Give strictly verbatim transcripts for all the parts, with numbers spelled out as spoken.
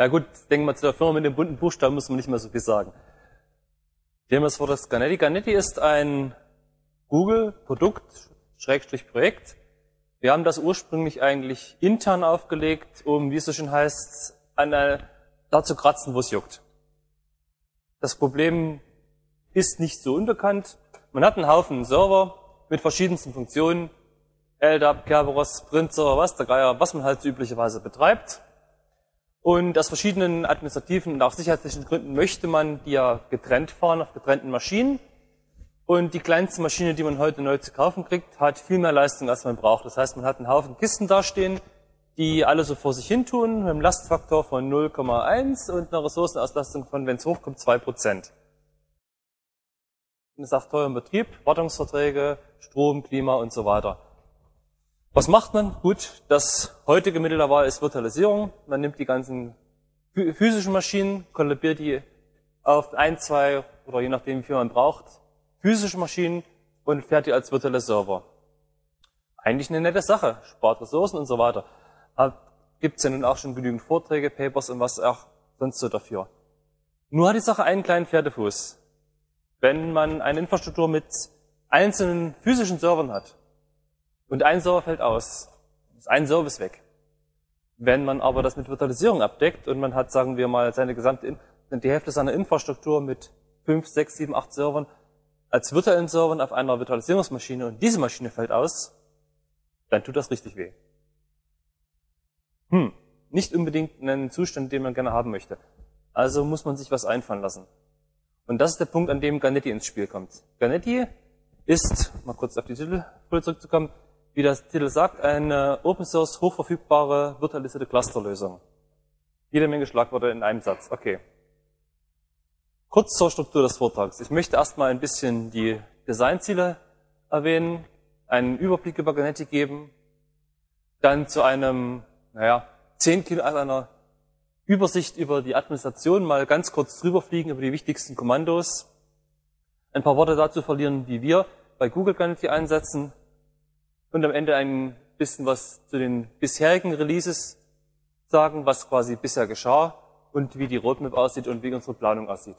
Ja gut, denken wir zu der Firma mit den bunten Buchstaben, muss man nicht mehr so viel sagen. Nehmen wir das Wort das Ganetti. Ganetti ist ein Google-Produkt, Schrägstrich Projekt. Wir haben das ursprünglich eigentlich intern aufgelegt, um, wie es so schön heißt, an eine, da zu kratzen, wo es juckt. Das Problem ist nicht so unbekannt. Man hat einen Haufen Server mit verschiedensten Funktionen, L D A P, Kerberos, Sprint-Server, was der Geier, was man halt so üblicherweise betreibt. Und aus verschiedenen administrativen und auch sicherheitlichen Gründen möchte man die ja getrennt fahren auf getrennten Maschinen. Und die kleinste Maschine, die man heute neu zu kaufen kriegt, hat viel mehr Leistung, als man braucht. Das heißt, man hat einen Haufen Kisten dastehen, die alle so vor sich hin tun, mit einem Lastfaktor von null Komma eins und einer Ressourcenauslastung von, wenn es hochkommt, zwei Prozent. Das ist auch teuer im Betrieb, Wartungsverträge, Strom, Klima und so weiter. Was macht man? Gut, das heutige Mittel der Wahl ist Virtualisierung. Man nimmt die ganzen physischen Maschinen, kollabiert die auf ein, zwei oder je nachdem, wie viel man braucht, physische Maschinen und fährt die als virtuelle Server. Eigentlich eine nette Sache, spart Ressourcen und so weiter. Gibt es ja nun auch schon genügend Vorträge, Papers und was auch sonst so dafür. Nur hat die Sache einen kleinen Pferdefuß. Wenn man eine Infrastruktur mit einzelnen physischen Servern hat und ein Server fällt aus, ist ein Service weg. Wenn man aber das mit Virtualisierung abdeckt und man hat, sagen wir mal, seine gesamte, die Hälfte seiner Infrastruktur mit fünf, sechs, sieben, acht Servern als virtuellen Servern auf einer Virtualisierungsmaschine und diese Maschine fällt aus, dann tut das richtig weh. Hm, nicht unbedingt einen Zustand, den man gerne haben möchte. Also muss man sich was einfallen lassen. Und das ist der Punkt, an dem Ganetti ins Spiel kommt. Ganetti ist, mal kurz auf die Titelfolie zurückzukommen, wie der Titel sagt, eine Open Source, hochverfügbare, virtualisierte Clusterlösung. Jede Menge Schlagworte in einem Satz. Okay. Kurz zur Struktur des Vortrags. Ich möchte erstmal ein bisschen die Designziele erwähnen, einen Überblick über Ganetti geben, dann zu einem, naja, zehn Kilo, also einer Übersicht über die Administration mal ganz kurz drüber fliegen über die wichtigsten Kommandos, ein paar Worte dazu verlieren, wie wir bei Google Ganetti einsetzen und am Ende ein bisschen was zu den bisherigen Releases sagen, was quasi bisher geschah und wie die Roadmap aussieht und wie unsere Planung aussieht.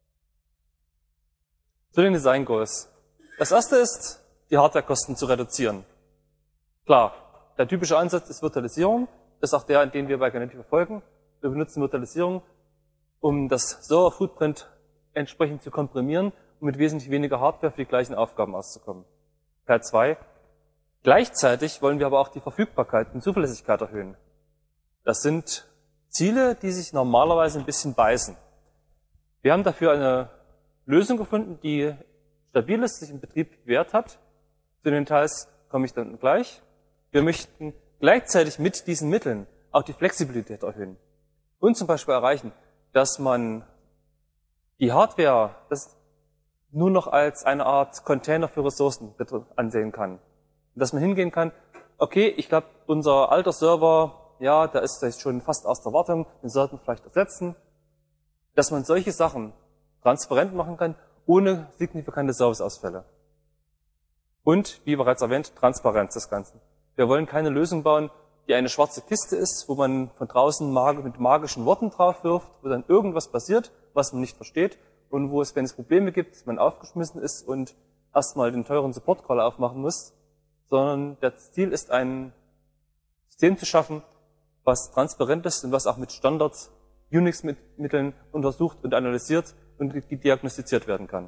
Zu den Design Goals. Das erste ist, die Hardwarekosten zu reduzieren. Klar, der typische Ansatz ist Virtualisierung. Das ist auch der, den wir bei Ganetti verfolgen. Wir benutzen Virtualisierung, um das Server-Footprint entsprechend zu komprimieren und mit wesentlich weniger Hardware für die gleichen Aufgaben auszukommen. Teil zwei. Gleichzeitig wollen wir aber auch die Verfügbarkeit und Zuverlässigkeit erhöhen. Das sind Ziele, die sich normalerweise ein bisschen beißen. Wir haben dafür eine Lösung gefunden, die stabil ist, sich im Betrieb bewährt hat. Zu den Details komme ich dann gleich. Wir möchten gleichzeitig mit diesen Mitteln auch die Flexibilität erhöhen. Und zum Beispiel erreichen, dass man die Hardware das nur noch als eine Art Container für Ressourcen ansehen kann. Und dass man hingehen kann, okay, ich glaube, unser alter Server, ja, da ist das schon fast aus der Wartung, den sollten wir vielleicht ersetzen. Dass man solche Sachen transparent machen kann, ohne signifikante Serviceausfälle. Und, wie bereits erwähnt, Transparenz des Ganzen. Wir wollen keine Lösung bauen, die eine schwarze Kiste ist, wo man von draußen mit magischen Worten drauf wirft, wo dann irgendwas passiert, was man nicht versteht und wo es, wenn es Probleme gibt, man aufgeschmissen ist und erstmal den teuren Support-Call aufmachen muss, sondern das Ziel ist, ein System zu schaffen, was transparent ist und was auch mit Standards Unix-Mitteln untersucht und analysiert und diagnostiziert werden kann.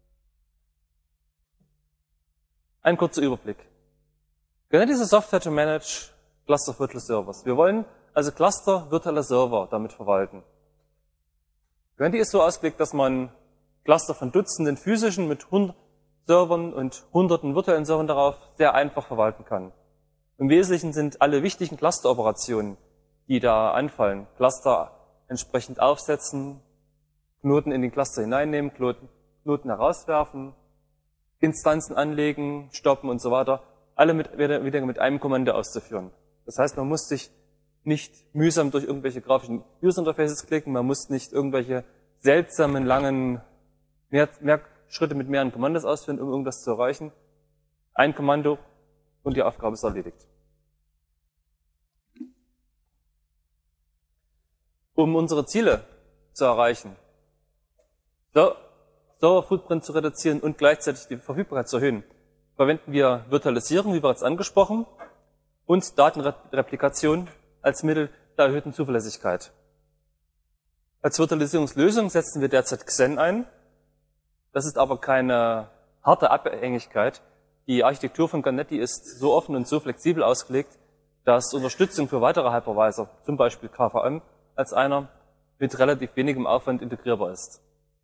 Ein kurzer Überblick. Ganetti ist eine Software to manage Cluster of Virtual Servers. Wir wollen also Cluster virtuelle Server damit verwalten. Ganetti ist so ausgelegt, dass man Cluster von Dutzenden physischen mit hundert Servern und hunderten virtuellen Servern darauf sehr einfach verwalten kann. Im Wesentlichen sind alle wichtigen Cluster-Operationen, die da anfallen, Cluster entsprechend aufsetzen, Knoten in den Cluster hineinnehmen, Knoten, Knoten herauswerfen, Instanzen anlegen, stoppen und so weiter, alle mit, wieder mit einem Kommando auszuführen. Das heißt, man muss sich nicht mühsam durch irgendwelche grafischen User-Interfaces klicken, man muss nicht irgendwelche seltsamen, langen mehr, mehr Schritte mit mehreren Kommandos ausführen, um irgendwas zu erreichen. Ein Kommando und die Aufgabe ist erledigt. Um unsere Ziele zu erreichen, so, Server-Footprint zu reduzieren und gleichzeitig die Verfügbarkeit zu erhöhen, verwenden wir Virtualisierung, wie bereits angesprochen, und Datenreplikation als Mittel der erhöhten Zuverlässigkeit. Als Virtualisierungslösung setzen wir derzeit Xen ein. Das ist aber keine harte Abhängigkeit. Die Architektur von Ganetti ist so offen und so flexibel ausgelegt, dass Unterstützung für weitere Hypervisor, zum Beispiel K V M als einer, mit relativ wenigem Aufwand integrierbar ist.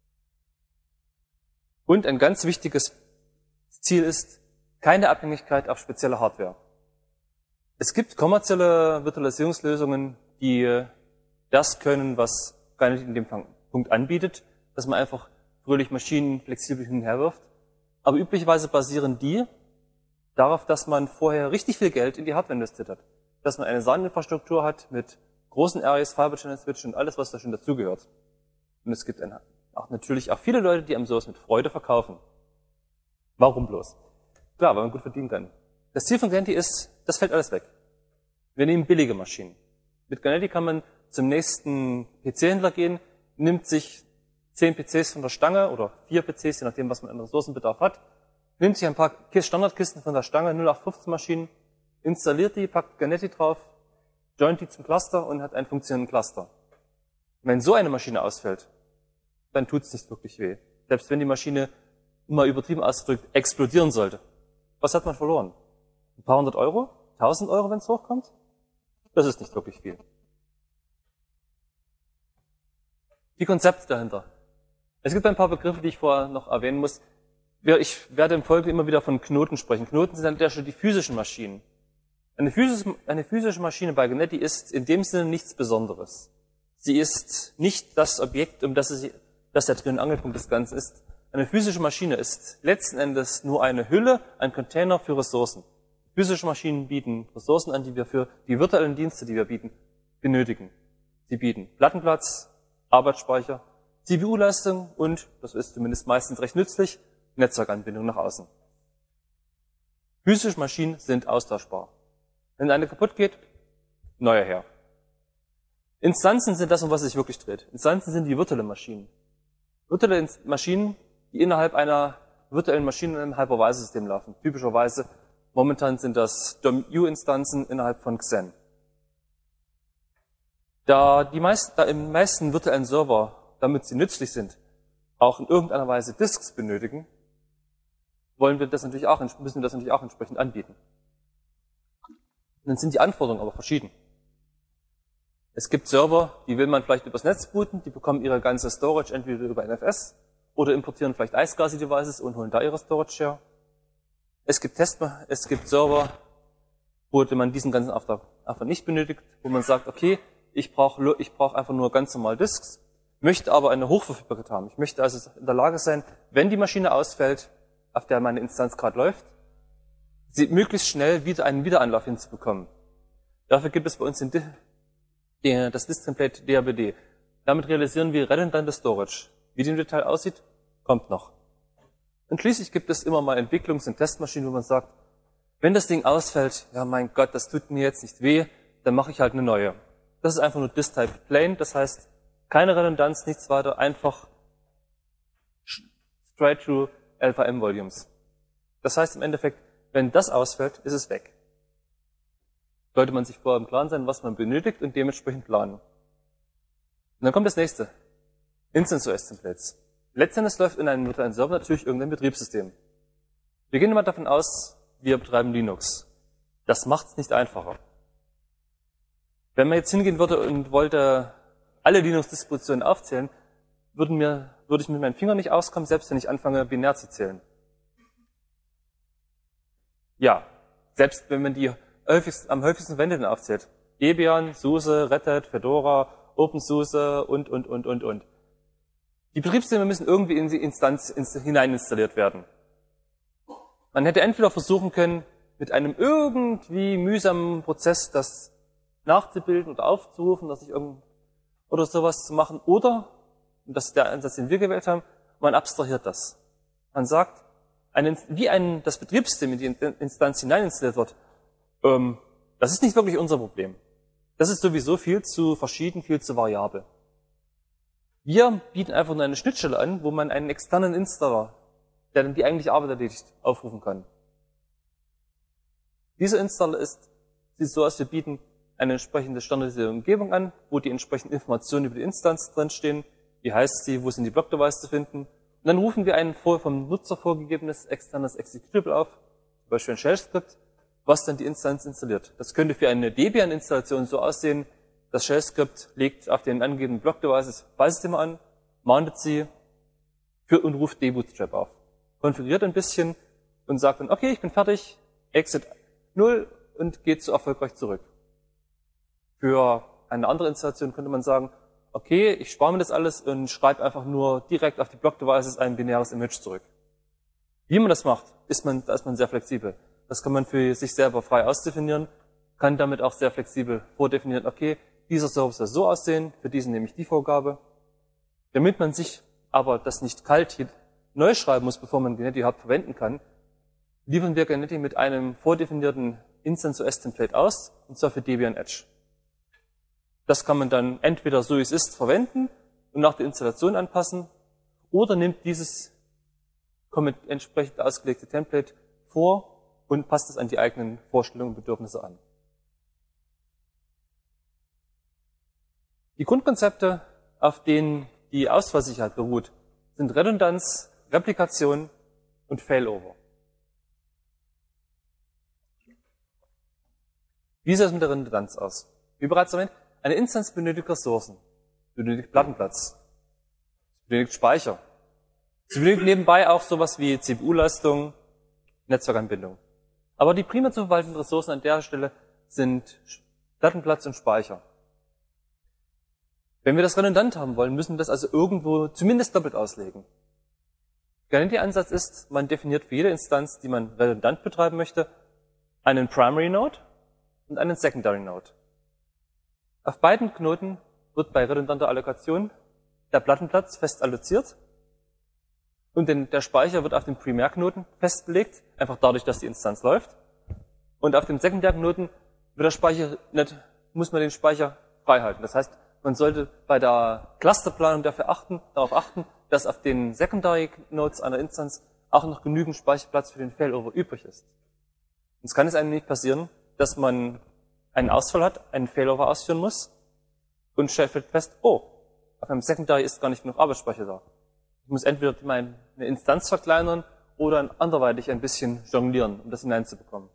Und ein ganz wichtiges Ziel ist keine Abhängigkeit auf spezielle Hardware. Es gibt kommerzielle Virtualisierungslösungen, die das können, was Ganetti in dem Punkt anbietet, dass man einfach fröhlich Maschinen flexibel hin und her wirft. Aber üblicherweise basieren die darauf, dass man vorher richtig viel Geld in die Hardware investiert hat. Dass man eine S A N-Infrastruktur hat mit großen Areas, Fiber Channel Switch und alles, was da schon dazugehört. Und es gibt ein, auch natürlich auch viele Leute, die einem sowas mit Freude verkaufen. Warum bloß? Klar, weil man gut verdienen kann. Das Ziel von Ganetti ist, das fällt alles weg. Wir nehmen billige Maschinen. Mit Ganetti kann man zum nächsten P C-Händler gehen, nimmt sich zehn P Cs von der Stange oder vier P Cs, je nachdem, was man an Ressourcenbedarf hat, nimmt sich ein paar Standardkisten von der Stange, null acht fünfzehn Maschinen, installiert die, packt Ganetti drauf, joint die zum Cluster und hat einen funktionierenden Cluster. Wenn so eine Maschine ausfällt, dann tut es nicht wirklich weh. Selbst wenn die Maschine, mal übertrieben ausgedrückt, explodieren sollte. Was hat man verloren? Ein paar hundert Euro? Tausend Euro, wenn es hochkommt? Das ist nicht wirklich viel. Die Konzepte dahinter. Es gibt ein paar Begriffe, die ich vorher noch erwähnen muss. Ich werde im Folgenden immer wieder von Knoten sprechen. Knoten sind an der Stelle die physischen Maschinen. Eine physische, eine physische Maschine bei Ganetti ist in dem Sinne nichts Besonderes. Sie ist nicht das Objekt, um das, es, das der Dreh- und Angelpunkt des Ganzen ist. Eine physische Maschine ist letzten Endes nur eine Hülle, ein Container für Ressourcen. Physische Maschinen bieten Ressourcen an, die wir für die virtuellen Dienste, die wir bieten, benötigen. Sie bieten Plattenplatz, Arbeitsspeicher, C P U-Leistung und, das ist zumindest meistens recht nützlich, Netzwerkanbindung nach außen. Physische Maschinen sind austauschbar. Wenn eine kaputt geht, neuer her. Instanzen sind das, um was es sich wirklich dreht. Instanzen sind die virtuellen Maschinen. Virtuelle Maschinen, die innerhalb einer virtuellen Maschine in einem Hypervisor-System laufen. Typischerweise, momentan sind das D O M U-Instanzen innerhalb von Xen. Da die meisten, da im meisten virtuellen Server, damit sie nützlich sind, auch in irgendeiner Weise Disks benötigen, wollen wir das natürlich auch, müssen wir das natürlich auch entsprechend anbieten. Und dann sind die Anforderungen aber verschieden. Es gibt Server, die will man vielleicht übers Netz booten, die bekommen ihre ganze Storage entweder über N F S oder importieren vielleicht iSCSI-Devices und holen da ihre Storage her. Es gibt Test, es gibt Server, wo man diesen ganzen Auftrag einfach nicht benötigt, wo man sagt, okay, ich brauche ich brauch einfach nur ganz normal Disks, möchte aber eine Hochverfügbarkeit haben. Ich möchte also in der Lage sein, wenn die Maschine ausfällt, auf der meine Instanz gerade läuft, sie möglichst schnell wieder einen Wiederanlauf hinzubekommen. Dafür gibt es bei uns den, den, das Disk-Template D H B D. Damit realisieren wir redundante Storage. Wie die im Detail aussieht, kommt noch. Und schließlich gibt es immer mal Entwicklungs- und Testmaschinen, wo man sagt, wenn das Ding ausfällt, ja mein Gott, das tut mir jetzt nicht weh, dann mache ich halt eine neue. Das ist einfach nur Disk-Type Plain, das heißt, keine Redundanz, nichts weiter, einfach straight through L V M-Volumes. Das heißt im Endeffekt, wenn das ausfällt, ist es weg. Sollte man sich vorher im Klaren sein, was man benötigt und dementsprechend planen. Und dann kommt das nächste. Instance O S-Templates. Letztendlich läuft in einem virtuellen Server natürlich irgendein Betriebssystem. Wir gehen mal davon aus, wir betreiben Linux. Das macht es nicht einfacher. Wenn man jetzt hingehen würde und wollte alle Linux-Distributionen aufzählen, würden mir, würde ich mit meinen Fingern nicht auskommen, selbst wenn ich anfange, binär zu zählen. Ja, selbst wenn man die häufigst, am häufigsten Verwendeten aufzählt. Debian, SUSE, Red Hat, Fedora, OpenSUSE und, und, und, und, und. Die Betriebssysteme müssen irgendwie in die Instanz hinein installiert werden. Man hätte entweder versuchen können, mit einem irgendwie mühsamen Prozess das nachzubilden oder aufzurufen, dass ich irgend oder sowas zu machen, oder, und das ist der Ansatz, den wir gewählt haben, man abstrahiert das. Man sagt, einen, wie ein, das Betriebssystem in die Instanz hinein installiert wird, ähm, das ist nicht wirklich unser Problem. Das ist sowieso viel zu verschieden, viel zu variabel. Wir bieten einfach nur eine Schnittstelle an, wo man einen externen Installer, der dann die eigentliche Arbeit erledigt, aufrufen kann. Dieser Installer ist, sieht so aus, wir bieten eine entsprechende standardisierte Umgebung an, wo die entsprechenden Informationen über die Instanz drinstehen, wie heißt sie, wo sind die Block-Device zu finden. Und dann rufen wir ein vor, vom Nutzer vorgegebenes externes Executable auf, zum Beispiel ein Shell-Skript, was dann die Instanz installiert. Das könnte für eine Debian-Installation so aussehen, das Shell-Skript legt auf den angegebenen Block-Devices Filesysteme an, mountet sie für, und ruft dbootstrap auf. Konfiguriert ein bisschen und sagt dann, okay, ich bin fertig, exit null und geht so erfolgreich zurück. Für eine andere Installation könnte man sagen, okay, ich spare mir das alles und schreibe einfach nur direkt auf die Block-Devices ein binäres Image zurück. Wie man das macht, ist man, da ist man sehr flexibel. Das kann man für sich selber frei ausdefinieren, kann damit auch sehr flexibel vordefinieren, okay, dieser Service soll so aussehen, für diesen nehme ich die Vorgabe. Damit man sich aber das nicht kalt hier neu schreiben muss, bevor man Ganeti überhaupt verwenden kann, liefern wir Ganeti mit einem vordefinierten Instance-O S-Template aus, und zwar für Debian Edge. Das kann man dann entweder so wie es ist verwenden und nach der Installation anpassen, oder nimmt dieses entsprechend ausgelegte Template vor und passt es an die eigenen Vorstellungen und Bedürfnisse an. Die Grundkonzepte, auf denen die Ausfallsicherheit beruht, sind Redundanz, Replikation und Failover. Wie sieht es mit der Redundanz aus? Wie bereits erwähnt, eine Instanz benötigt Ressourcen, benötigt Plattenplatz, benötigt Speicher. Sie benötigt nebenbei auch sowas wie C P U-Leistung, Netzwerkanbindung. Aber die primär zu verwaltenden Ressourcen an der Stelle sind Plattenplatz und Speicher. Wenn wir das redundant haben wollen, müssen wir das also irgendwo zumindest doppelt auslegen. Der Ansatz ist, man definiert für jede Instanz, die man redundant betreiben möchte, einen Primary Node und einen Secondary Node. Auf beiden Knoten wird bei redundanter Allokation der Plattenplatz fest alloziert und der Speicher wird auf den Primärknoten festgelegt, einfach dadurch, dass die Instanz läuft. Und auf dem Sekundärknoten wird der Speicher nicht, muss man den Speicher frei halten. Das heißt, man sollte bei der Clusterplanung dafür achten, darauf achten, dass auf den Secondary Nodes einer Instanz auch noch genügend Speicherplatz für den Failover übrig ist. Sonst kann es einem nicht passieren, dass man einen Ausfall hat, einen Failover ausführen muss und stellt fest, oh, auf einem Secondary ist gar nicht genug Arbeitsspeicher da. Ich muss entweder meine Instanz verkleinern oder anderweitig ein bisschen jonglieren, um das hineinzubekommen.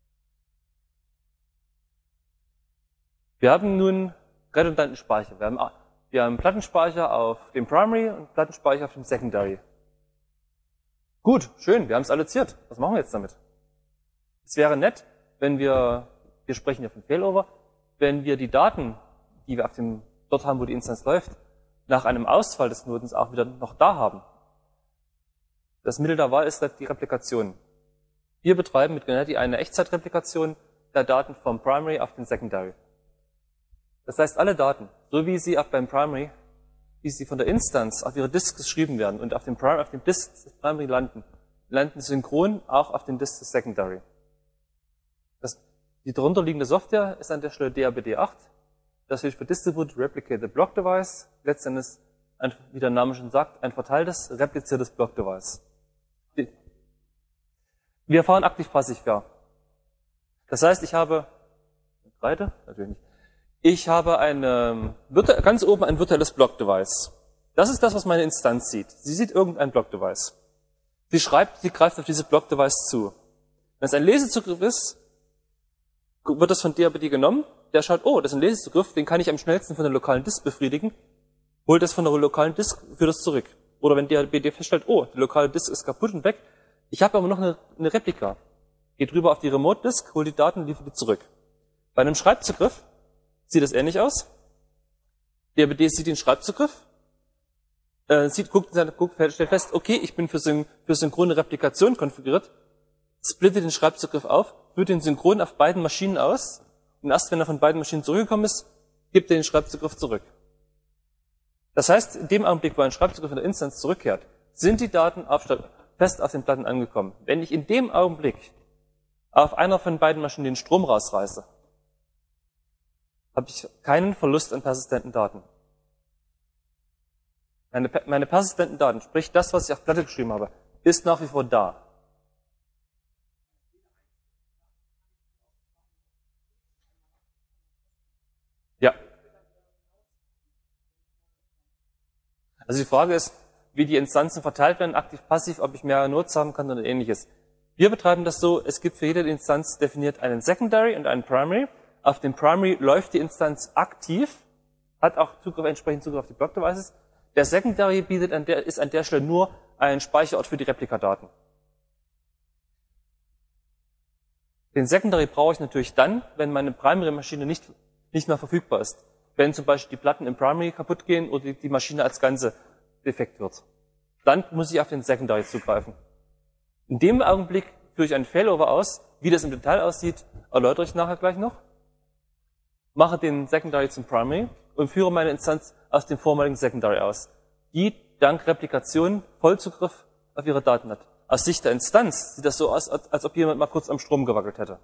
Wir haben nun redundanten Speicher. Wir haben, wir haben Plattenspeicher auf dem Primary und Plattenspeicher auf dem Secondary. Gut, schön, wir haben es alloziert. Was machen wir jetzt damit? Es wäre nett, wenn wir, wir sprechen ja von Failover, wenn wir die Daten, die wir auf dem, dort haben, wo die Instanz läuft, nach einem Ausfall des Knotens auch wieder noch da haben. Das Mittel der Wahl ist die Replikation. Wir betreiben mit Ganeti eine Echtzeitreplikation der Daten vom Primary auf den Secondary. Das heißt, alle Daten, so wie sie auf beim Primary, wie sie von der Instanz auf ihre Disks geschrieben werden und auf dem, Primary, auf dem Disk des Primary landen, landen synchron auch auf den Disk des Secondary. Das, die darunter liegende Software ist an der Stelle D A B D acht. Das steht für Distributed Replicated Block Device. Letztendlich, ein, wie der Name schon sagt, ein verteiltes, repliziertes Block Device. Wir fahren aktiv-passiv, ja. Das heißt, ich habe, Breite? Natürlich nicht. Ich habe eine, ganz oben ein virtuelles Block-Device. Das ist das, was meine Instanz sieht. Sie sieht irgendein Block-Device. Sie schreibt, sie greift auf dieses Block-Device zu. Wenn es ein Lesezugriff ist, wird das von D A B D genommen. Der schaut, oh, das ist ein Lesezugriff, den kann ich am schnellsten von der lokalen Disk befriedigen. Holt das von der lokalen Disk, führt das zurück. Oder wenn D A B D feststellt, oh, die lokale Disk ist kaputt und weg. Ich habe aber noch eine, eine Replika. Geht rüber auf die Remote Disk, holt die Daten, liefert die zurück. Bei einem Schreibzugriff sieht das ähnlich aus. D A B D sieht den Schreibzugriff, äh, sieht, guckt, guckt, stellt fest, okay, ich bin für, syn für synchrone Replikation konfiguriert, splittet den Schreibzugriff auf, führt den synchron auf beiden Maschinen aus und erst wenn er von beiden Maschinen zurückgekommen ist, gibt er den Schreibzugriff zurück. Das heißt, in dem Augenblick, wo ein Schreibzugriff in der Instanz zurückkehrt, sind die Daten auf, fest auf den Platten angekommen. Wenn ich in dem Augenblick auf einer von beiden Maschinen den Strom rausreiße, habe ich keinen Verlust an persistenten Daten. Meine, meine persistenten Daten, sprich das, was ich auf Platte geschrieben habe, ist nach wie vor da. Ja. Also die Frage ist, wie die Instanzen verteilt werden, aktiv-passiv, ob ich mehrere Nodes haben kann oder ähnliches. Wir betreiben das so, es gibt für jede Instanz definiert einen Secondary und einen Primary. Auf dem Primary läuft die Instanz aktiv, hat auch Zugriff, entsprechend Zugriff auf die Block-Devices. Der Secondary bietet an der, ist an der Stelle nur ein Speicherort für die Replikadaten. Den Secondary brauche ich natürlich dann, wenn meine Primary-Maschine nicht, nicht mehr verfügbar ist. Wenn zum Beispiel die Platten im Primary kaputt gehen oder die Maschine als Ganze defekt wird. Dann muss ich auf den Secondary zugreifen. In dem Augenblick führe ich einen Failover aus. Wie das im Detail aussieht, erläutere ich nachher gleich noch. Mache den Secondary zum Primary und führe meine Instanz aus dem vormaligen Secondary aus, die dank Replikation Vollzugriff auf ihre Daten hat. Aus Sicht der Instanz sieht das so aus, als ob jemand mal kurz am Strom gewackelt hätte.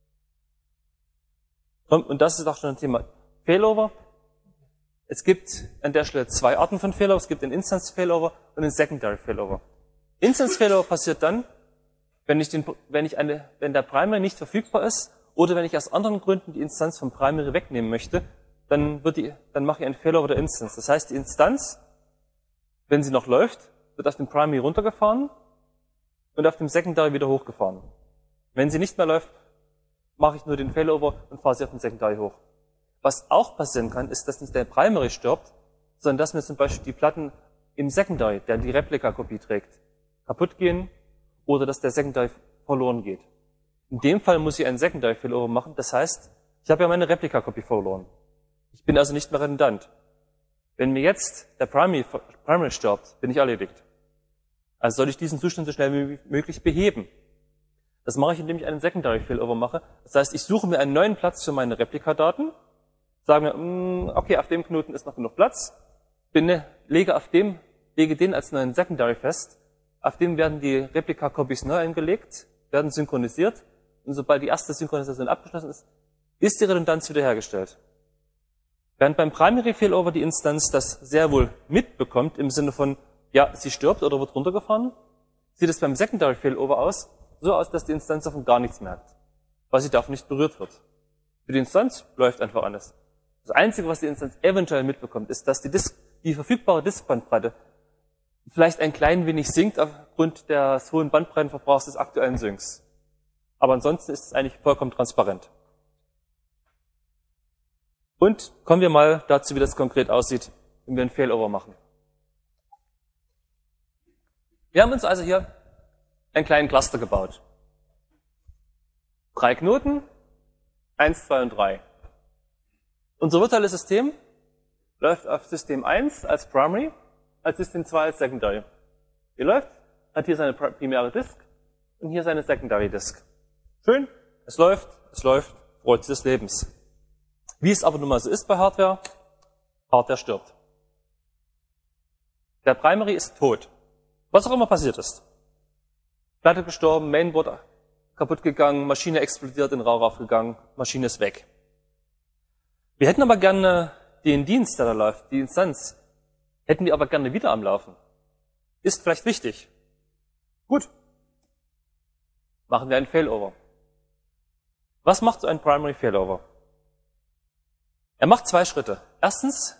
Und das ist auch schon ein Thema. Failover. Es gibt an der Stelle zwei Arten von Failover. Es gibt den Instance Failover und den Secondary Failover. Instance Failover passiert dann, wenn ich, den, wenn ich eine, wenn der Primary nicht verfügbar ist oder wenn ich aus anderen Gründen die Instanz vom Primary wegnehmen möchte, dann wird die, dann mache ich einen Failover der Instance. Das heißt, die Instanz, wenn sie noch läuft, wird auf dem Primary runtergefahren und auf dem Secondary wieder hochgefahren. Wenn sie nicht mehr läuft, mache ich nur den Failover und fahre sie auf den Secondary hoch. Was auch passieren kann, ist, dass nicht der Primary stirbt, sondern dass mir zum Beispiel die Platten im Secondary, der die Replika-Kopie trägt, kaputt gehen oder dass der Secondary verloren geht. In dem Fall muss ich einen Secondary Failover machen. Das heißt, ich habe ja meine Replika-Kopie verloren. Ich bin also nicht mehr redundant. Wenn mir jetzt der Primary, Primary stirbt, bin ich erledigt. Also soll ich diesen Zustand so schnell wie möglich beheben. Das mache ich, indem ich einen Secondary Failover mache. Das heißt, ich suche mir einen neuen Platz für meine Replikadaten, sage mir, okay, auf dem Knoten ist noch genug Platz, bin, lege auf dem, lege den als neuen Secondary fest, auf dem werden die Replika-Copies neu eingelegt, werden synchronisiert, und sobald die erste Synchronisation abgeschlossen ist, ist die Redundanz wiederhergestellt. Während beim Primary Failover die Instanz das sehr wohl mitbekommt, im Sinne von, ja, sie stirbt oder wird runtergefahren, sieht es beim Secondary Failover aus, so aus, dass die Instanz davon gar nichts merkt, weil sie davon nicht berührt wird. Für die Instanz läuft einfach alles. Das Einzige, was die Instanz eventuell mitbekommt, ist, dass die, Disk, die verfügbare Diskbandbreite vielleicht ein klein wenig sinkt aufgrund des hohen Bandbreitenverbrauchs des aktuellen Syncs. Aber ansonsten ist es eigentlich vollkommen transparent. Und kommen wir mal dazu, wie das konkret aussieht, wenn wir einen Failover machen. Wir haben uns also hier einen kleinen Cluster gebaut. Drei Knoten, eins, zwei und drei. Unser virtuelles System läuft auf System eins als Primary, als System zwei als Secondary. Hier läuft, hat hier seine primäre Disk und hier seine Secondary Disk. Schön, es läuft, es läuft, Freude des Lebens. Wie es aber nun mal so ist bei Hardware, Hardware stirbt. Der Primary ist tot. Was auch immer passiert ist. Platte gestorben, Mainboard kaputt gegangen, Maschine explodiert, in Rauch aufgegangen, Maschine ist weg. Wir hätten aber gerne den Dienst, der da läuft, die Instanz, hätten wir aber gerne wieder am Laufen. Ist vielleicht wichtig. Gut. Machen wir einen Failover. Was macht so ein Primary Failover? Er macht zwei Schritte. Erstens,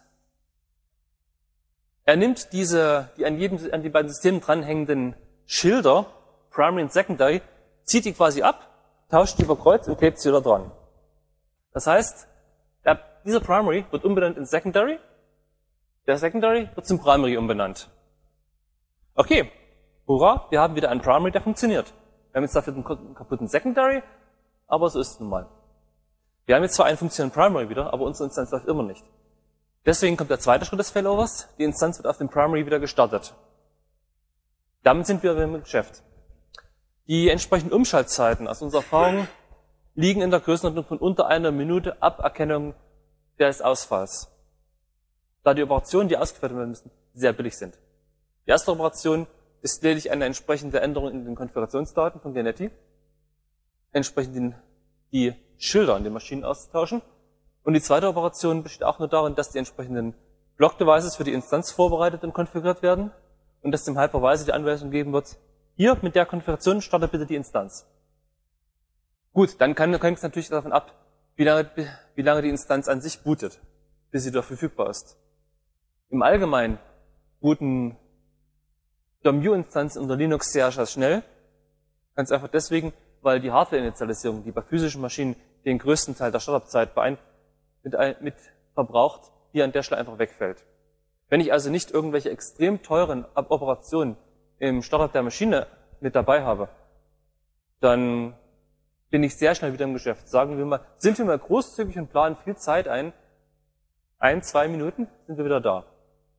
er nimmt diese, die an jedem, an den beiden Systemen dranhängenden Schilder, Primary und Secondary, zieht die quasi ab, tauscht die über Kreuz und klebt sie wieder dran. Das heißt, der, dieser Primary wird umbenannt in Secondary, der Secondary wird zum Primary umbenannt. Okay, hurra, wir haben wieder einen Primary, der funktioniert. Wir haben jetzt dafür einen kaputten Secondary, aber so ist es nun mal. Wir haben jetzt zwar einen funktionierenden Primary wieder, aber unsere Instanz läuft immer nicht. Deswegen kommt der zweite Schritt des Failovers, die Instanz wird auf dem Primary wieder gestartet. Damit sind wir im Geschäft. Die entsprechenden Umschaltzeiten aus unserer Erfahrung liegen in der Größenordnung von unter einer Minute ab Erkennung des Ausfalls. Da die Operationen, die ausgeführt werden müssen, sehr billig sind. Die erste Operation ist lediglich eine entsprechende Änderung in den Konfigurationsdaten von Genetti, entsprechend die, die Schilder an den Maschinen auszutauschen. Und die zweite Operation besteht auch nur darin, dass die entsprechenden Block-Devices für die Instanz vorbereitet und konfiguriert werden und dass dem Hypervisor die Anweisung gegeben wird, hier mit der Konfiguration starte bitte die Instanz. Gut, dann kann, hängt es natürlich davon ab, wie lange, wie lange die Instanz an sich bootet, bis sie dort verfügbar ist. Im Allgemeinen booten D O M U-Instanzen unter Linux sehr, sehr schnell. Ganz einfach deswegen, weil die Hardware-Initialisierung, die bei physischen Maschinen den größten Teil der Startup-Zeit mit, mit verbraucht, hier an der Stelle einfach wegfällt. Wenn ich also nicht irgendwelche extrem teuren Operationen im Startup der Maschine mit dabei habe, dann bin ich sehr schnell wieder im Geschäft. Sagen wir mal, sind wir mal großzügig und planen viel Zeit ein, ein, zwei Minuten sind wir wieder da.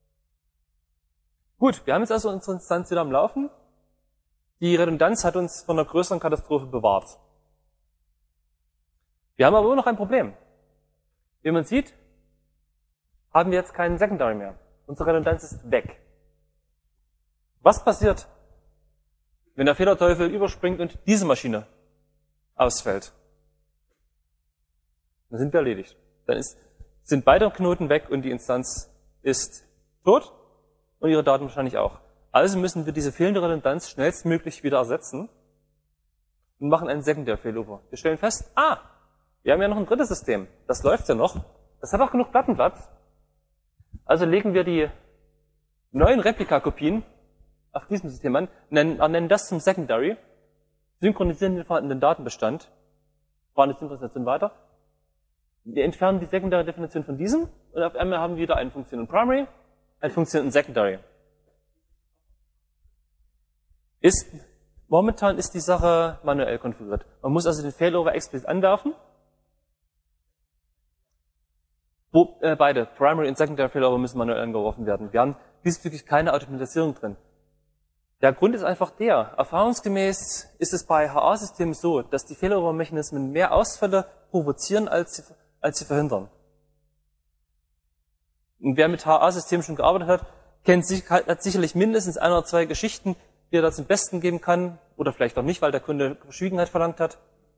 Gut, wir haben jetzt also unsere Instanz wieder am Laufen. Die Redundanz hat uns von einer größeren Katastrophe bewahrt. Wir haben aber immer noch ein Problem. Wie man sieht, haben wir jetzt keinen Secondary mehr. Unsere Redundanz ist weg. Was passiert, wenn der Fehlerteufel überspringt und diese Maschine ausfällt? Dann sind wir erledigt. Dann ist, sind beide Knoten weg und die Instanz ist tot und ihre Daten wahrscheinlich auch. Also müssen wir diese fehlende Redundanz schnellstmöglich wieder ersetzen und machen einen Secondary Failover. Wir stellen fest, ah, wir haben ja noch ein drittes System. Das läuft ja noch. Das hat auch genug Plattenplatz. Also legen wir die neuen Replikakopien auf diesem System an, nennen, nennen das zum Secondary, synchronisieren den vorhandenen Datenbestand, fahren die Synchronisation weiter. Wir entfernen die sekundäre Definition von diesem und auf einmal haben wir wieder eine Funktion in Primary, eine Funktion in Secondary. Ist, momentan ist die Sache manuell konfiguriert. Man muss also den Failover explizit anwerfen. Wo, äh, beide, Primary und Secondary Failover, müssen manuell angeworfen werden. Wir haben diesbezüglich keine Automatisierung drin. Der Grund ist einfach der, erfahrungsgemäß ist es bei H A-Systemen so, dass die Failover-Mechanismen mehr Ausfälle provozieren, als sie, als sie verhindern. Und wer mit H A-Systemen schon gearbeitet hat, kennt sich, hat sicherlich mindestens ein oder zwei Geschichten, die er da zum Besten geben kann, oder vielleicht auch nicht, weil der Kunde Verschwiegenheit verlangt hat,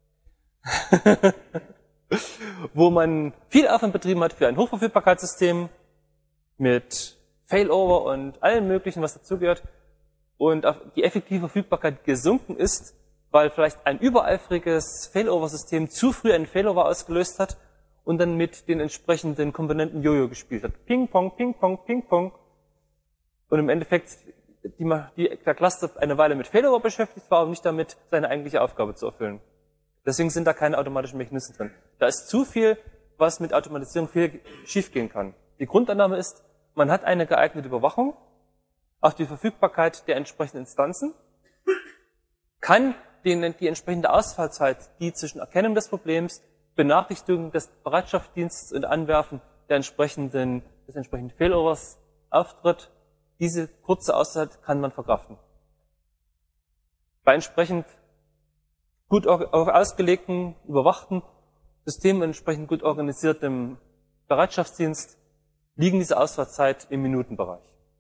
wo man viel Aufwand betrieben hat für ein Hochverfügbarkeitssystem mit Failover und allem Möglichen, was dazugehört, und die effektive Verfügbarkeit gesunken ist, weil vielleicht ein übereifriges Failover-System zu früh einen Failover ausgelöst hat und dann mit den entsprechenden Komponenten Jojo gespielt hat. Ping-Pong, Ping-Pong, Ping-Pong. Und im Endeffekt die, die, der Cluster eine Weile mit Failover beschäftigt war, um nicht damit seine eigentliche Aufgabe zu erfüllen. Deswegen sind da keine automatischen Mechanismen drin. Da ist zu viel, was mit Automatisierung viel schiefgehen kann. Die Grundannahme ist, man hat eine geeignete Überwachung auf die Verfügbarkeit der entsprechenden Instanzen, kann die, die entsprechende Ausfallzeit, die zwischen Erkennung des Problems, Benachrichtigung des Bereitschaftsdienstes und Anwerfen der entsprechenden, des entsprechenden Failovers auftritt, diese kurze Auszeit kann man verkraften. Bei entsprechend gut ausgelegten, überwachten Systemen und entsprechend gut organisiertem Bereitschaftsdienst liegen diese Ausfallzeit im Minutenbereich.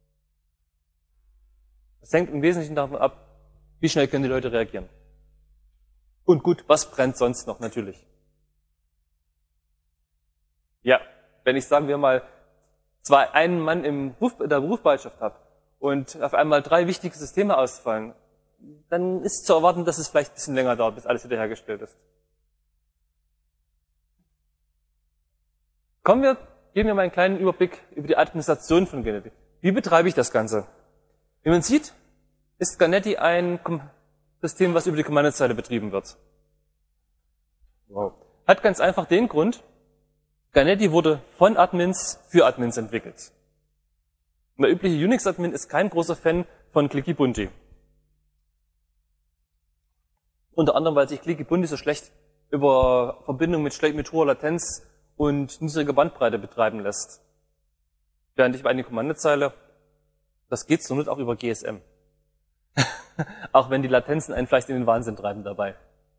Das hängt im Wesentlichen davon ab, wie schnell können die Leute reagieren. Und gut, was brennt sonst noch natürlich? Ja, wenn ich, sagen wir mal, zwei, einen Mann im Beruf, in der Berufsbereitschaft habe und auf einmal drei wichtige Systeme ausfallen, dann ist zu erwarten, dass es vielleicht ein bisschen länger dauert, bis alles wiederhergestellt ist. Kommen wir, geben wir mal einen kleinen Überblick über die Administration von Ganeti. Wie betreibe ich das Ganze? Wie man sieht, ist Ganeti ein System, was über die Kommandozeile betrieben wird. Wow. Hat ganz einfach den Grund, Ganeti wurde von Admins für Admins entwickelt. Der übliche Unix-Admin ist kein großer Fan von Clicky Bunti. Unter anderem, weil sich Clicky Bunti so schlecht über Verbindung mit, mit hoher Latenz und niedriger Bandbreite betreiben lässt. Während ich bei einer Kommandozeile, das geht so nicht auch über G S M. Auch wenn die Latenzen einen vielleicht in den Wahnsinn treiben dabei.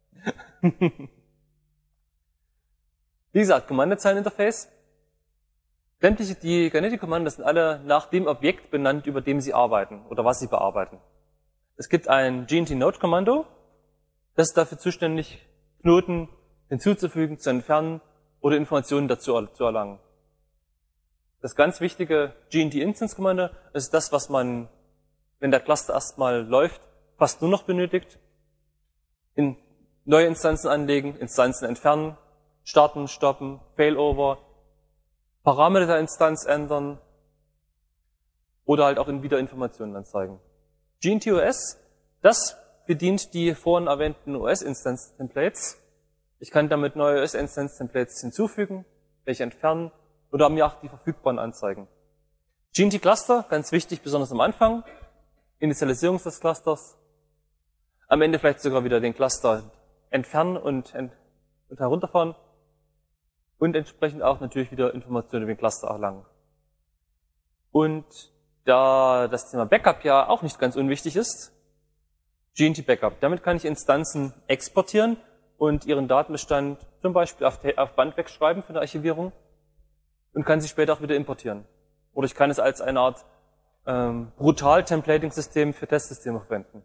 Wie gesagt, Kommandozeileninterface. Sämtliche, die Ganeti-Kommandos sind alle nach dem Objekt benannt, über dem sie arbeiten oder was sie bearbeiten. Es gibt ein G N T-Node-Kommando, das ist dafür zuständig, Knoten hinzuzufügen, zu entfernen oder Informationen dazu zu erlangen. Das ganz wichtige G N T-Instance-Kommando ist das, was man, wenn der Cluster erstmal läuft, fast nur noch benötigt. In neue Instanzen anlegen, Instanzen entfernen, starten, stoppen, Failover, Parameter der Instanz ändern oder halt auch wieder Informationen anzeigen. G N T O S, das bedient die vorhin erwähnten O S-Instance-Templates. Ich kann damit neue O S-Instance-Templates hinzufügen, welche entfernen oder mir auch die verfügbaren anzeigen. G N T-Cluster, ganz wichtig, besonders am Anfang, Initialisierung des Clusters, am Ende vielleicht sogar wieder den Cluster entfernen und, ent und herunterfahren und entsprechend auch natürlich wieder Informationen über den Cluster erlangen. Und da das Thema Backup ja auch nicht ganz unwichtig ist, G N T-Backup. Damit kann ich Instanzen exportieren und ihren Datenbestand zum Beispiel auf, auf Band wegschreiben für eine Archivierung und kann sie später auch wieder importieren. Oder ich kann es als eine Art ähm, Brutal-Templating-System für Testsysteme verwenden.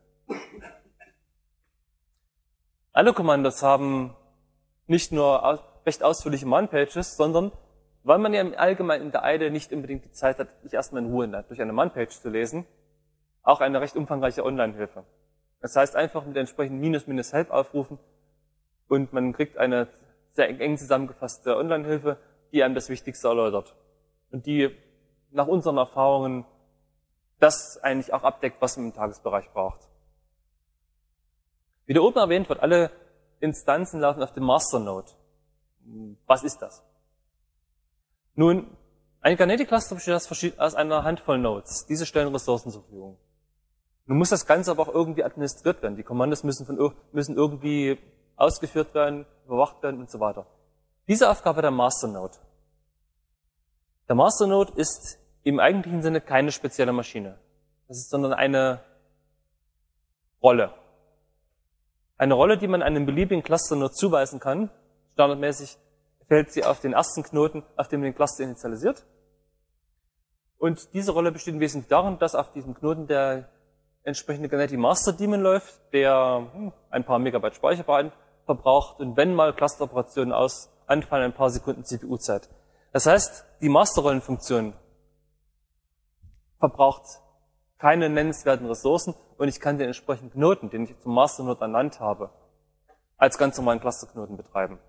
Alle Kommandos haben nicht nur aus, recht ausführliche Man-Pages, sondern weil man ja im Allgemeinen in der Eile nicht unbedingt die Zeit hat, sich erstmal in Ruhe durch eine Man-Page zu lesen, auch eine recht umfangreiche Online-Hilfe. Das heißt, einfach mit entsprechenden Minus-Minus-Help aufrufen und man kriegt eine sehr eng zusammengefasste Online-Hilfe, die einem das Wichtigste erläutert. Und die nach unseren Erfahrungen das eigentlich auch abdeckt, was man im Tagesbereich braucht. Wie da oben erwähnt wird, alle Instanzen laufen auf dem Masternode. Was ist das? Nun, ein Kubernetes-Cluster besteht aus einer Handvoll Nodes. Diese stellen Ressourcen zur Verfügung. Nun muss das Ganze aber auch irgendwie administriert werden. Die Kommandos müssen, von, müssen irgendwie ausgeführt werden, überwacht werden und so weiter. Diese Aufgabe hat der Masternode. Der Masternode ist im eigentlichen Sinne keine spezielle Maschine. Das ist sondern eine Rolle. Eine Rolle, die man einem beliebigen Clusternode zuweisen kann. Standardmäßig fällt sie auf den ersten Knoten, auf dem man den Cluster initialisiert. Und diese Rolle besteht im Wesentlichen darin, dass auf diesem Knoten der entsprechende Kubernetes Master Daemon läuft, der ein paar Megabyte Speicher verbraucht und wenn mal Clusteroperationen aus anfallen, ein paar Sekunden C P U-Zeit. Das heißt, die Masterrollenfunktion verbraucht keine nennenswerten Ressourcen und ich kann den entsprechenden Knoten, den ich zum Masternode ernannt habe, als ganz normalen Clusterknoten betreiben.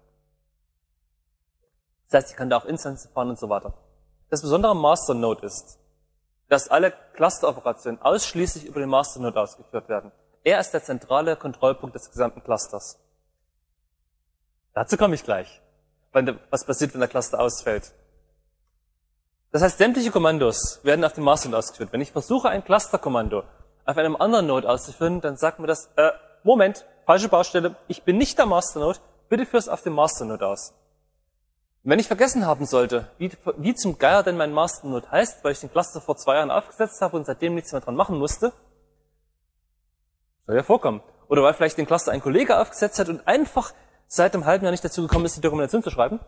Das heißt, ich kann da auch Instanzen fahren und so weiter. Das Besondere am Masternode ist, dass alle Clusteroperationen ausschließlich über den Masternode ausgeführt werden. Er ist der zentrale Kontrollpunkt des gesamten Clusters. Dazu komme ich gleich, was passiert, wenn der Cluster ausfällt. Das heißt, sämtliche Kommandos werden auf dem Masternode ausgeführt. Wenn ich versuche, ein Clusterkommando auf einem anderen Node auszuführen, dann sagt mir das, äh, Moment, falsche Baustelle, ich bin nicht der Masternode, bitte führ es auf dem Masternode aus. Und wenn ich vergessen haben sollte, wie, wie zum Geier denn mein Masternode heißt, weil ich den Cluster vor zwei Jahren aufgesetzt habe und seitdem nichts mehr dran machen musste, soll ja vorkommen. Oder weil vielleicht den Cluster ein Kollege aufgesetzt hat und einfach seit einem halben Jahr nicht dazu gekommen ist, die Dokumentation zu schreiben.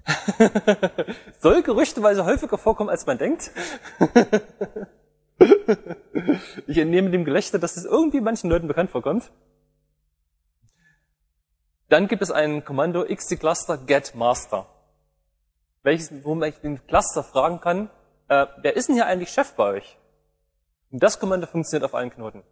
Soll gerüchteweise häufiger vorkommen, als man denkt. Ich entnehme dem Gelächter, dass es irgendwie manchen Leuten bekannt vorkommt. Dann gibt es ein Kommando xtcluster get master, welches, wo man den Cluster fragen kann, äh, wer ist denn hier eigentlich Chef bei euch? Und das Kommando funktioniert auf allen Knoten.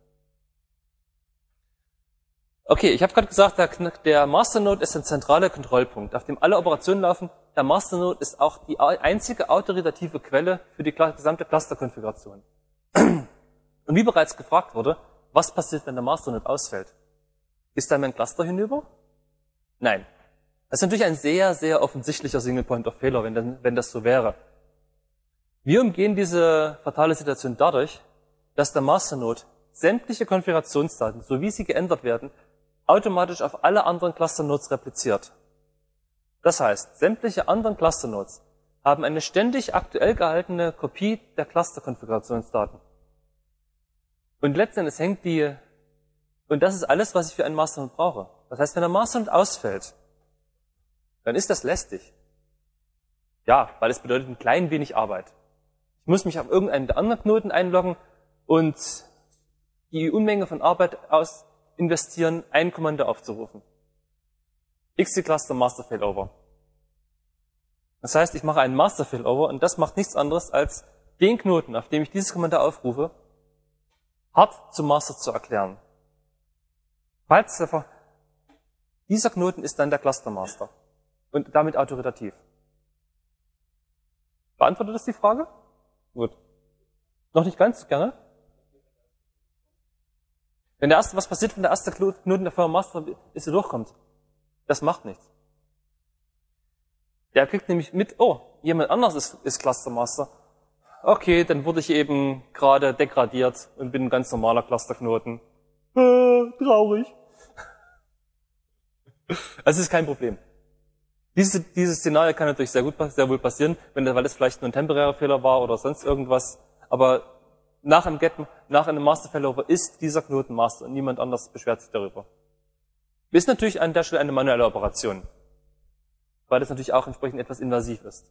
Okay, ich habe gerade gesagt, der, der Masternode ist ein zentraler Kontrollpunkt, auf dem alle Operationen laufen. Der Masternode ist auch die einzige autoritative Quelle für die gesamte Cluster-Konfiguration. Und wie bereits gefragt wurde, was passiert, wenn der Masternode ausfällt? Ist da mein Cluster hinüber? Nein. Das ist natürlich ein sehr, sehr offensichtlicher Single Point of Failure, wenn, wenn das so wäre. Wir umgehen diese fatale Situation dadurch, dass der Masternode sämtliche Konfigurationsdaten, so wie sie geändert werden, automatisch auf alle anderen Clusternodes repliziert. Das heißt, sämtliche anderen Clusternodes haben eine ständig aktuell gehaltene Kopie der Cluster-Konfigurationsdaten. Und letzten Endes hängt die, und das ist alles, was ich für einen Masternode brauche. Das heißt, wenn der Masternode ausfällt, dann ist das lästig. Ja, weil es bedeutet ein klein wenig Arbeit. Ich muss mich auf irgendeinen der anderen Knoten einloggen und die Unmenge von Arbeit aus investieren, ein Kommando aufzurufen. xtcluster master failover. Das heißt, ich mache einen Master Failover und das macht nichts anderes als den Knoten, auf dem ich dieses Kommando aufrufe, hart zum Master zu erklären. Falls der, dieser Knoten ist dann der Cluster Master und damit autoritativ. Beantwortet das die Frage? Gut. Noch nicht ganz, gerne? Wenn der erste, was passiert, wenn der erste Knoten der Firma Master ist, der durchkommt? Das macht nichts. Der kriegt nämlich mit, oh, jemand anderes ist, ist Cluster Master. Okay, dann wurde ich eben gerade degradiert und bin ein ganz normaler Clusterknoten. Äh, traurig. Also es ist kein Problem. Diese, dieses Szenario kann natürlich sehr gut, sehr wohl passieren, wenn, weil es vielleicht nur ein temporärer Fehler war oder sonst irgendwas. Aber nach einem Get, nach einem Master Failover ist dieser Knoten Master und niemand anders beschwert sich darüber. Ist natürlich an der Stelle eine manuelle Operation, weil das natürlich auch entsprechend etwas invasiv ist.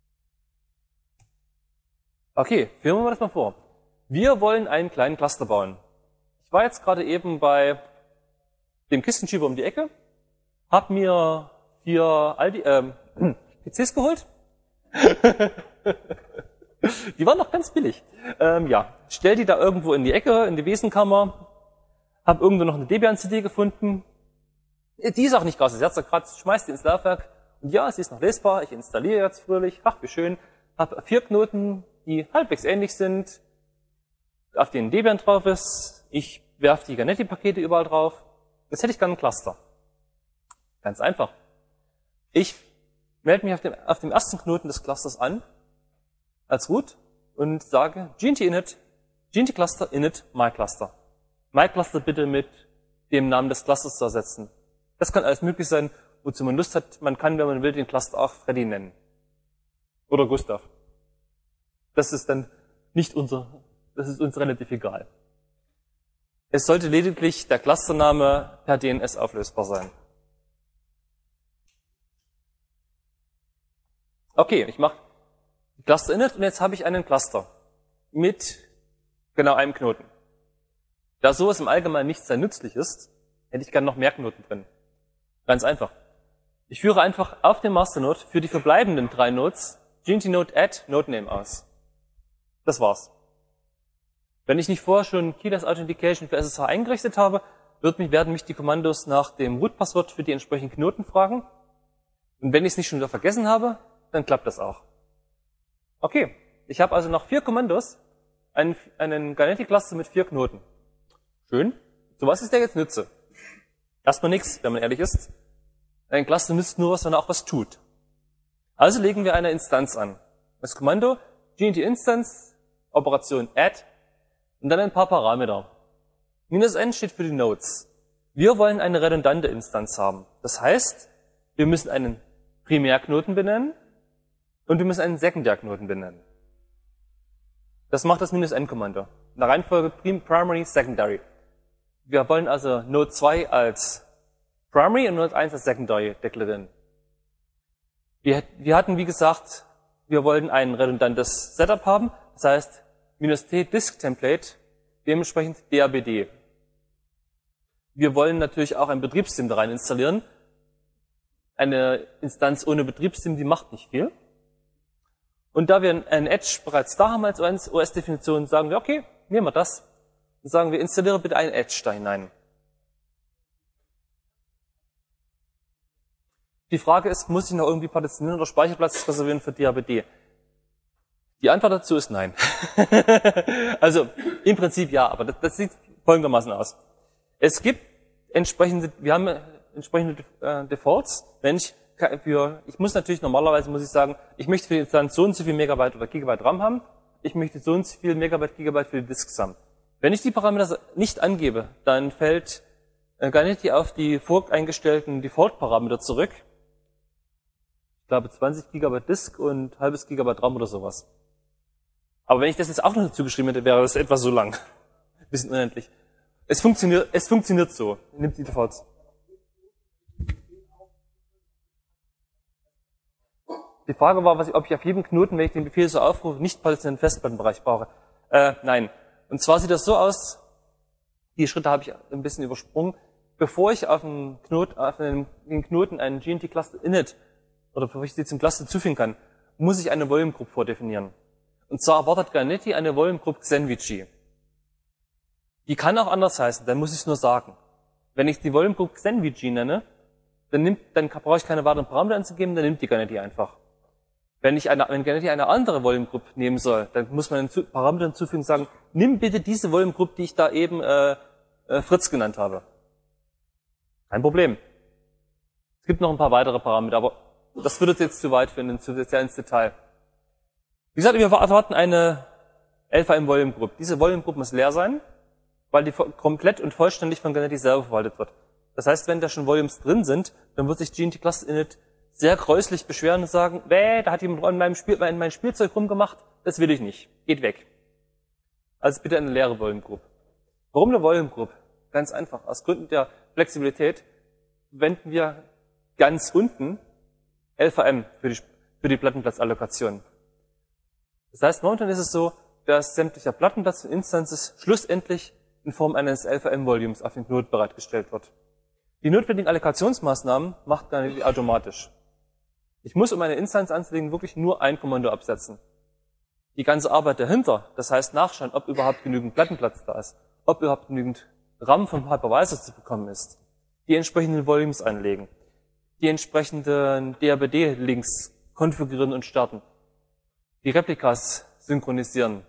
Okay, führen wir das mal vor. Wir wollen einen kleinen Cluster bauen. Ich war jetzt gerade eben bei dem Kistenschieber um die Ecke, habe mir vier Aldi, ähm, P Cs geholt. Die waren noch ganz billig. Ähm, ja, stell die da irgendwo in die Ecke, in die Wesenkammer, habe irgendwo noch eine Debian-C D gefunden. Die ist auch nicht gratis, jetzt gerade schmeißt die ins Laufwerk. Und ja, sie ist noch lesbar, ich installiere jetzt fröhlich, ach wie schön, habe vier Knoten, die halbwegs ähnlich sind, auf denen Debian drauf ist. Ich werfe die Ganetti-Pakete überall drauf. Jetzt hätte ich gerne einen Cluster. Ganz einfach. Ich melde mich auf dem, auf dem ersten Knoten des Clusters an, als Root, und sage G N T init, G N T Cluster init myCluster. myCluster bitte mit dem Namen des Clusters zu ersetzen. Das kann alles möglich sein, wozu man Lust hat. Man kann, wenn man will, den Cluster auch Freddy nennen. Oder Gustav. Das ist dann nicht unser, das ist uns relativ egal. Es sollte lediglich der Clustername per D N S auflösbar sein. Okay, ich mache Cluster init und jetzt habe ich einen Cluster mit genau einem Knoten. Da sowas im Allgemeinen nicht sehr nützlich ist, hätte ich gerne noch mehr Knoten drin. Ganz einfach. Ich führe einfach auf dem Masternode für die verbleibenden drei Nodes G N T Node add Nodename aus. Das war's. Wenn ich nicht vorher schon Keyless Authentication für S S H eingerichtet habe, wird mich, werden mich die Kommandos nach dem Root-Passwort für die entsprechenden Knoten fragen. Und wenn ich es nicht schon wieder vergessen habe, dann klappt das auch. Okay, ich habe also nach vier Kommandos einen, einen Ganetti-Cluster mit vier Knoten. Schön. So was ist der jetzt Nütze? Erstmal nichts, wenn man ehrlich ist. Ein Cluster nützt nur was, wenn er auch was tut. Also legen wir eine Instanz an. Das Kommando G N T Instance, Operation add und dann ein paar Parameter. Minus n steht für die Nodes. Wir wollen eine redundante Instanz haben. Das heißt, wir müssen einen Primärknoten benennen und wir müssen einen Sekundärknoten benennen. Das macht das Minus n-Kommando. In der Reihenfolge Primary, Secondary. Wir wollen also Node zwei als Primary und Node eins als Secondary deklarieren. Wir, wir hatten, wie gesagt, wir wollen ein redundantes Setup haben. Das heißt, minus t disk template, dementsprechend D A B D. Wir wollen natürlich auch ein Betriebssystem da rein installieren. Eine Instanz ohne Betriebssystem, die macht nicht viel. Und da wir ein Edge bereits da haben als O S-Definition, sagen wir, okay, nehmen wir das. Und sagen wir, installiere bitte ein Edge da hinein. Die Frage ist, muss ich noch irgendwie partitionieren oder Speicherplatz reservieren für D A B D? Die Antwort dazu ist nein. Also im Prinzip ja, aber das, das sieht folgendermaßen aus. Es gibt entsprechende, wir haben entsprechende äh, Defaults. Wenn ich für, ich muss natürlich normalerweise muss ich sagen, ich möchte für die Instanz so und so viel Megabyte oder Gigabyte RAM haben. Ich möchte so und so viel Megabyte, Gigabyte für die Disks haben. Wenn ich die Parameter nicht angebe, dann fällt äh, Ganetti auf die voreingestellten Default-Parameter zurück. Ich glaube zwanzig Gigabyte Disk und halbes Gigabyte RAM oder sowas. Aber wenn ich das jetzt auch noch dazu geschrieben hätte, wäre das etwa so lang. Ein bisschen unendlich. Es funktioniert, es funktioniert so. Nimmt die Defaults. Die Frage war, was ich, ob ich auf jedem Knoten, wenn ich den Befehl so aufrufe, nicht partitionellen Festplattenbereich brauche. Äh, nein. Und zwar sieht das so aus, die Schritte habe ich ein bisschen übersprungen, bevor ich auf den Knoten, auf den Knoten einen G N T Cluster init oder bevor ich sie zum Cluster zufügen kann, muss ich eine Volume Group vordefinieren. Und zwar erwartet Ganetti eine Volume Group Xenvici. Die kann auch anders heißen, dann muss ich es nur sagen. Wenn ich die Volume Group Xenvici nenne, dann, nimmt, dann brauche ich keine weiteren Parameter anzugeben, dann nimmt die Ganetti einfach. Wenn ich eine, wenn Ganetti eine andere Volume Group nehmen soll, dann muss man einen Parameter hinzufügen und sagen, nimm bitte diese Volume Group, die ich da eben äh, äh, Fritz genannt habe. Kein Problem. Es gibt noch ein paar weitere Parameter, aber das würde jetzt zu weit führen, zu sehr ins Detail. Wie gesagt, wir erwarten eine L V M Volume Group. Diese Volume Group muss leer sein, weil die komplett und vollständig von Ganetti selber verwaltet wird. Das heißt, wenn da schon Volumes drin sind, dann wird sich G N T Cluster Init sehr gräuslich beschweren und sagen, bäh, da hat jemand in meinem, Spiel, in meinem Spielzeug rumgemacht, das will ich nicht. Geht weg. Also bitte eine leere Volume Group. Warum eine Volume Group? Ganz einfach. Aus Gründen der Flexibilität wenden wir ganz unten L V M für die, für die Plattenplatzallokation. Das heißt, momentan ist es so, dass sämtlicher Plattenplatz und Instances schlussendlich in Form eines L V M-Volumes auf den Knoten bereitgestellt wird. Die notwendigen Allokationsmaßnahmen macht Ganetti automatisch. Ich muss, um eine Instanz anzulegen, wirklich nur ein Kommando absetzen. Die ganze Arbeit dahinter, das heißt nachschauen, ob überhaupt genügend Plattenplatz da ist, ob überhaupt genügend RAM vom Hypervisor zu bekommen ist, die entsprechenden Volumes anlegen, die entsprechenden D A B D-Links konfigurieren und starten, die Replikas synchronisieren,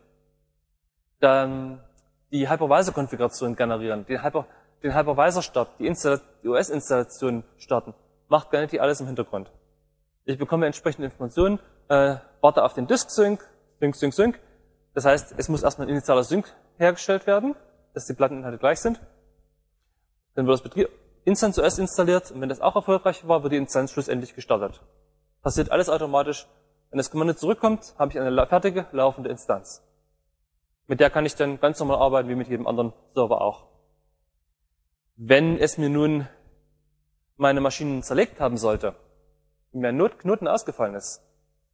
dann die Hypervisor-Konfiguration generieren, den, Hyper, den Hypervisor-Start, die, die O S-Installation starten, macht Ganetti alles im Hintergrund. Ich bekomme entsprechende Informationen, äh, warte auf den Disk-Sync, Sync, Sync, Sync. Das heißt, es muss erstmal ein initialer Sync hergestellt werden, dass die Platteninhalte gleich sind. Dann wird das Betrieb Instance O S installiert und wenn das auch erfolgreich war, wird die Instanz schlussendlich gestartet. Passiert alles automatisch. Wenn das Kommando zurückkommt, habe ich eine fertige, laufende Instanz. Mit der kann ich dann ganz normal arbeiten, wie mit jedem anderen Server auch. Wenn es mir nun meine Maschinen zerlegt haben sollte, und mir ein Knoten ausgefallen ist,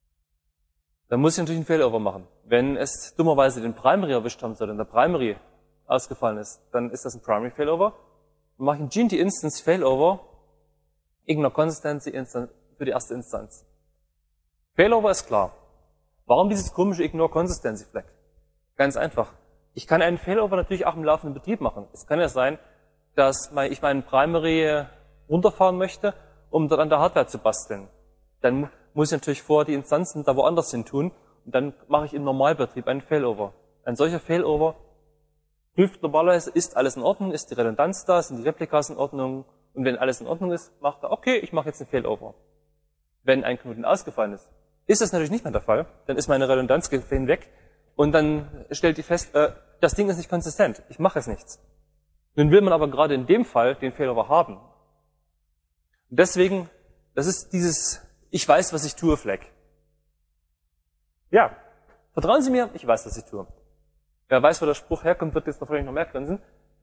dann muss ich natürlich einen Failover machen. Wenn es dummerweise den Primary erwischt haben sollte und der Primary ausgefallen ist, dann ist das ein Primary Failover. Dann mache ich einen G N T Instance Failover, Ignore Consistency Instance für die erste Instanz. Failover ist klar. Warum dieses komische Ignore Consistency Flag? Ganz einfach. Ich kann einen Failover natürlich auch im laufenden Betrieb machen. Es kann ja sein, dass ich meinen Primary runterfahren möchte, um dort an der Hardware zu basteln. Dann muss ich natürlich vorher die Instanzen da woanders hin tun und dann mache ich im Normalbetrieb einen Failover. Ein solcher Failover prüft normalerweise, ist alles in Ordnung, ist die Redundanz da, sind die Replikas in Ordnung und wenn alles in Ordnung ist, macht er, okay, ich mache jetzt einen Failover. Wenn ein Knoten ausgefallen ist, ist das natürlich nicht mehr der Fall, dann ist meine Redundanz hinweg und dann stellt die fest, äh, das Ding ist nicht konsistent, ich mache jetzt nichts. Nun will man aber gerade in dem Fall den Failover haben. Und deswegen, das ist dieses Ich weiß, was ich tue Flag. Ja, vertrauen Sie mir, ich weiß, was ich tue. Wer weiß, wo der Spruch herkommt, wird jetzt wahrscheinlich noch mehr grinsen.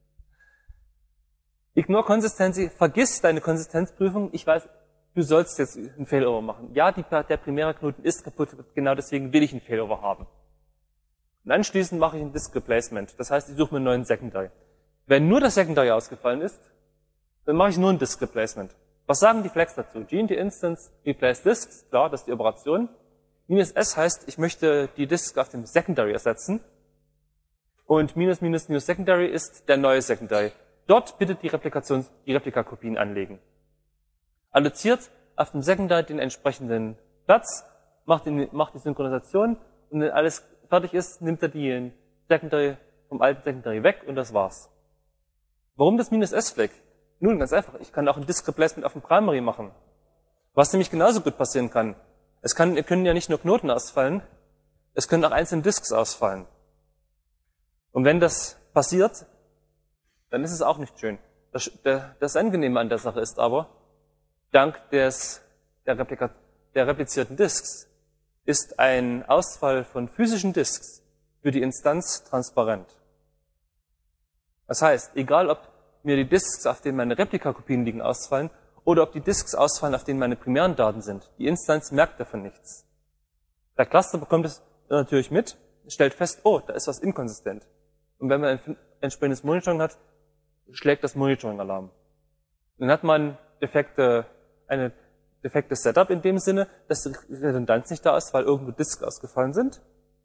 Ignore Consistency, vergiss deine Konsistenzprüfung, ich weiß, du sollst jetzt einen Failover machen. Ja, die, der primäre Knoten ist kaputt, genau deswegen will ich einen Failover haben. Und anschließend mache ich ein Disk Replacement, das heißt, ich suche mir einen neuen Secondary. Wenn nur das Secondary ausgefallen ist, dann mache ich nur ein Disk Replacement. Was sagen die Flags dazu? G N T Instance Replace Disks, klar, das ist die Operation. Minus S heißt, ich möchte die Disk auf dem Secondary ersetzen. Und minus minus minus Secondary ist der neue Secondary. Dort bitte die Replikation, die Replikakopien anlegen. Alloziert auf dem Secondary den entsprechenden Platz, macht, den, macht die Synchronisation und wenn alles fertig ist, nimmt er die Secondary vom alten Secondary weg und das war's. Warum das minus S-Flag? Nun, ganz einfach, ich kann auch ein Disk Replacement auf dem Primary machen. Was nämlich genauso gut passieren kann. Es kann, können ja nicht nur Knoten ausfallen, es können auch einzelne Disks ausfallen. Und wenn das passiert, dann ist es auch nicht schön. Das, der, das Angenehme an der Sache ist aber, dank des, der, Replika, der replizierten Disks ist ein Ausfall von physischen Disks für die Instanz transparent. Das heißt, egal ob mir die Disks, auf denen meine Replikakopien liegen, ausfallen, oder ob die Disks ausfallen, auf denen meine primären Daten sind. Die Instanz merkt davon nichts. Der Cluster bekommt es natürlich mit, stellt fest, oh, da ist was inkonsistent. Und wenn man ein entsprechendes Monitoring hat, schlägt das Monitoring-Alarm. Dann hat man defekte, eine defektes Setup in dem Sinne, dass die Redundanz nicht da ist, weil irgendwo Disks ausgefallen sind.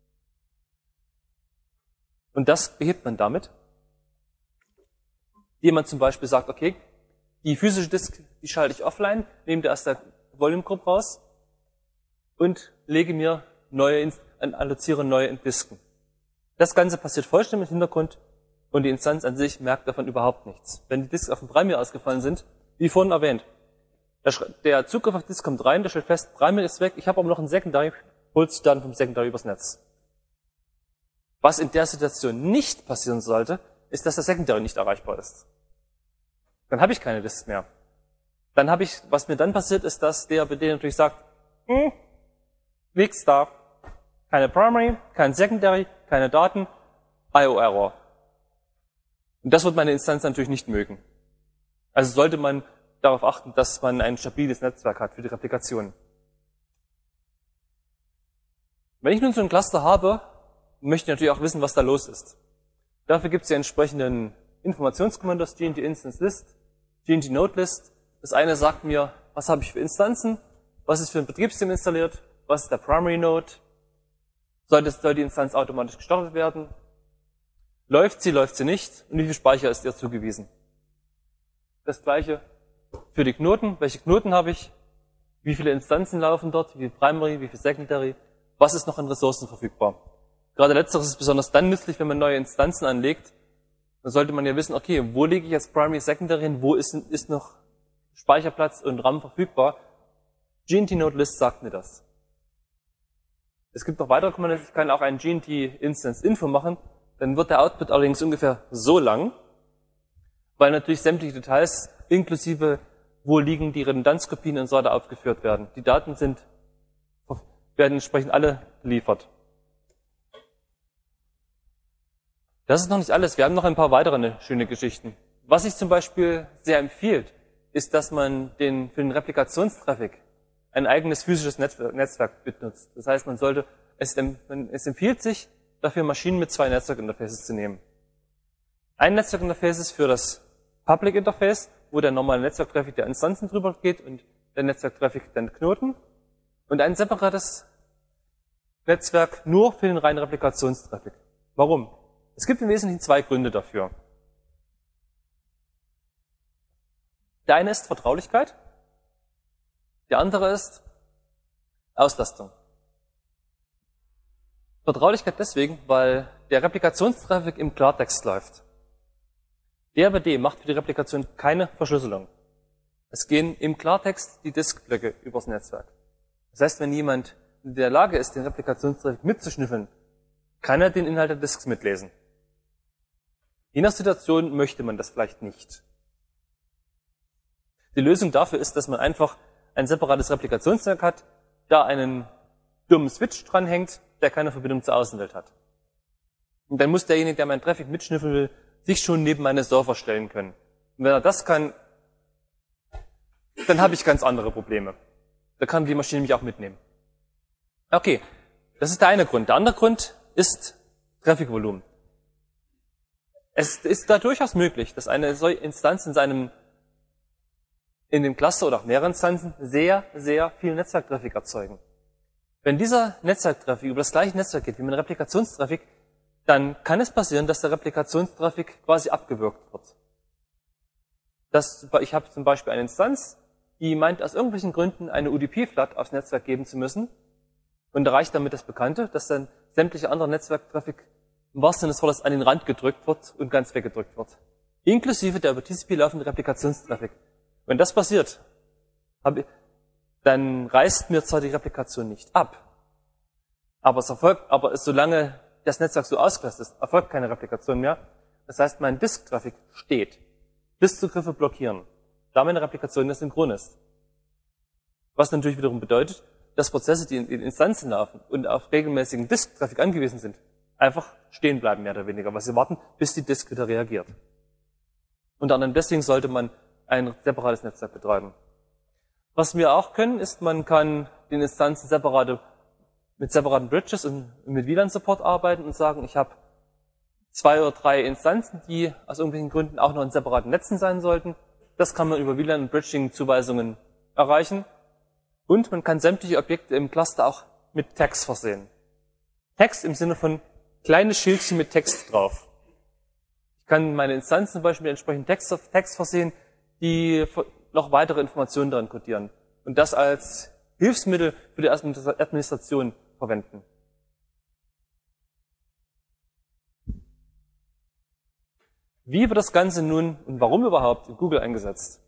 Und das behebt man damit, indem man zum Beispiel sagt, okay, die physische Disk, die schalte ich offline, nehme die aus der Volume Group raus und lege mir neue, alloziere neue Disken. Das Ganze passiert vollständig im Hintergrund und die Instanz an sich merkt davon überhaupt nichts. Wenn die Disks auf dem Primary ausgefallen sind, wie vorhin erwähnt, der Zugriff auf Disk kommt rein, der stellt fest, Primary ist weg, ich habe aber noch ein Secondary, holt sich dann vom Secondary übers Netz. Was in der Situation nicht passieren sollte, ist, dass der Secondary nicht erreichbar ist. Dann habe ich keine Disks mehr. Dann habe ich, was mir dann passiert, ist, dass der B D natürlich sagt, hm, nichts da. Keine Primary, kein Secondary, keine Daten, I O-Error. Und das wird meine Instanz natürlich nicht mögen. Also sollte man darauf achten, dass man ein stabiles Netzwerk hat für die Replikation. Wenn ich nun so ein Cluster habe, möchte ich natürlich auch wissen, was da los ist. Dafür gibt es die entsprechenden Informationskommandos, G N T Instance List, G N T Node List. Das eine sagt mir, was habe ich für Instanzen, was ist für ein Betriebssystem installiert, was ist der Primary Node, soll, das, soll die Instanz automatisch gestartet werden, läuft sie, läuft sie nicht und wie viel Speicher ist ihr zugewiesen. Das gleiche für die Knoten, welche Knoten habe ich, wie viele Instanzen laufen dort, wie viel Primary, wie viel Secondary, was ist noch an Ressourcen verfügbar. Gerade letzteres ist besonders dann nützlich, wenn man neue Instanzen anlegt. Dann sollte man ja wissen, okay, wo lege ich jetzt Primary, Secondary hin, wo ist, ist noch Speicherplatz und RAM verfügbar. G N T Node List sagt mir das. Es gibt noch weitere Kommandos, ich kann auch ein G N T Instance Info machen, dann wird der Output allerdings ungefähr so lang, weil natürlich sämtliche Details inklusive wo liegen die Redundanzkopien und so weiter aufgeführt werden. Die Daten sind, werden entsprechend alle geliefert. Das ist noch nicht alles. Wir haben noch ein paar weitere schöne Geschichten. Was sich zum Beispiel sehr empfiehlt, ist, dass man den, für den Replikationstraffic ein eigenes physisches Netzwerk benutzt. Das heißt, man sollte, es, es empfiehlt sich, dafür Maschinen mit zwei Netzwerkinterfaces zu nehmen. Ein Netzwerkinterface ist für das Public Interface, wo der normale Netzwerktraffic der Instanzen drüber geht und der Netzwerktraffic den Knoten. Und ein separates Netzwerk nur für den reinen Replikationstraffic. Warum? Es gibt im Wesentlichen zwei Gründe dafür. Der eine ist Vertraulichkeit, der andere ist Auslastung. Vertraulichkeit deswegen, weil der Replikationstraffic im Klartext läuft. D R B D macht für die Replikation keine Verschlüsselung. Es gehen im Klartext die Diskblöcke übers Netzwerk. Das heißt, wenn jemand in der Lage ist, den Replikationstraffic mitzuschnüffeln, kann er den Inhalt der Disks mitlesen. Je nach Situation möchte man das vielleicht nicht. Die Lösung dafür ist, dass man einfach ein separates Replikationsnetzwerk hat, da einen dummen Switch dranhängt, der keine Verbindung zur Außenwelt hat. Und dann muss derjenige, der meinen Traffic mitschnüffeln will, sich schon neben meine Server stellen können. Und wenn er das kann, dann habe ich ganz andere Probleme. Da kann die Maschine mich auch mitnehmen. Okay, das ist der eine Grund. Der andere Grund ist Traffic-Volumen. Es ist da durchaus möglich, dass eine solche Instanz in seinem, in dem Cluster oder auch mehrere Instanzen sehr, sehr viel Netzwerktraffic erzeugen. Wenn dieser Netzwerktraffic über das gleiche Netzwerk geht wie mein Replikationstraffic, dann kann es passieren, dass der Replikationstraffic quasi abgewürgt wird. Das, ich habe zum Beispiel eine Instanz, die meint aus irgendwelchen Gründen eine U D P-Flat aufs Netzwerk geben zu müssen und erreicht damit das Bekannte, dass dann sämtliche andere Netzwerktraffic im wahrsten Sinne des Wortes an den Rand gedrückt wird und ganz weggedrückt wird. Inklusive der über T C P laufende Replikationstraffic. Wenn das passiert, ich, dann reißt mir zwar die Replikation nicht ab, aber es erfolgt, aber es, solange das Netzwerk so ausgelastet ist, erfolgt keine Replikation mehr. Das heißt, mein Disk-Traffic steht. Diskzugriffe blockieren, da meine Replikation nicht synchron ist. Was natürlich wiederum bedeutet, dass Prozesse, die in Instanzen laufen und auf regelmäßigen Disk-Traffic angewiesen sind, einfach stehen bleiben, mehr oder weniger, weil sie warten, bis die Disk wieder reagiert. Unter anderem deswegen sollte man ein separates Netzwerk betreiben. Was wir auch können, ist, man kann den Instanzen separate, mit separaten Bridges und mit W L A N-Support arbeiten und sagen, ich habe zwei oder drei Instanzen, die aus irgendwelchen Gründen auch noch in separaten Netzen sein sollten. Das kann man über W L A N und Bridging-Zuweisungen erreichen. Und man kann sämtliche Objekte im Cluster auch mit Tags versehen. Text im Sinne von kleine Schildchen mit Text drauf. Ich kann meine Instanzen zum Beispiel mit entsprechenden Text, Text versehen, die noch weitere Informationen darin kodieren. Und das als Hilfsmittel für die Administration verwenden. Wie wird das Ganze nun und warum überhaupt in Google eingesetzt?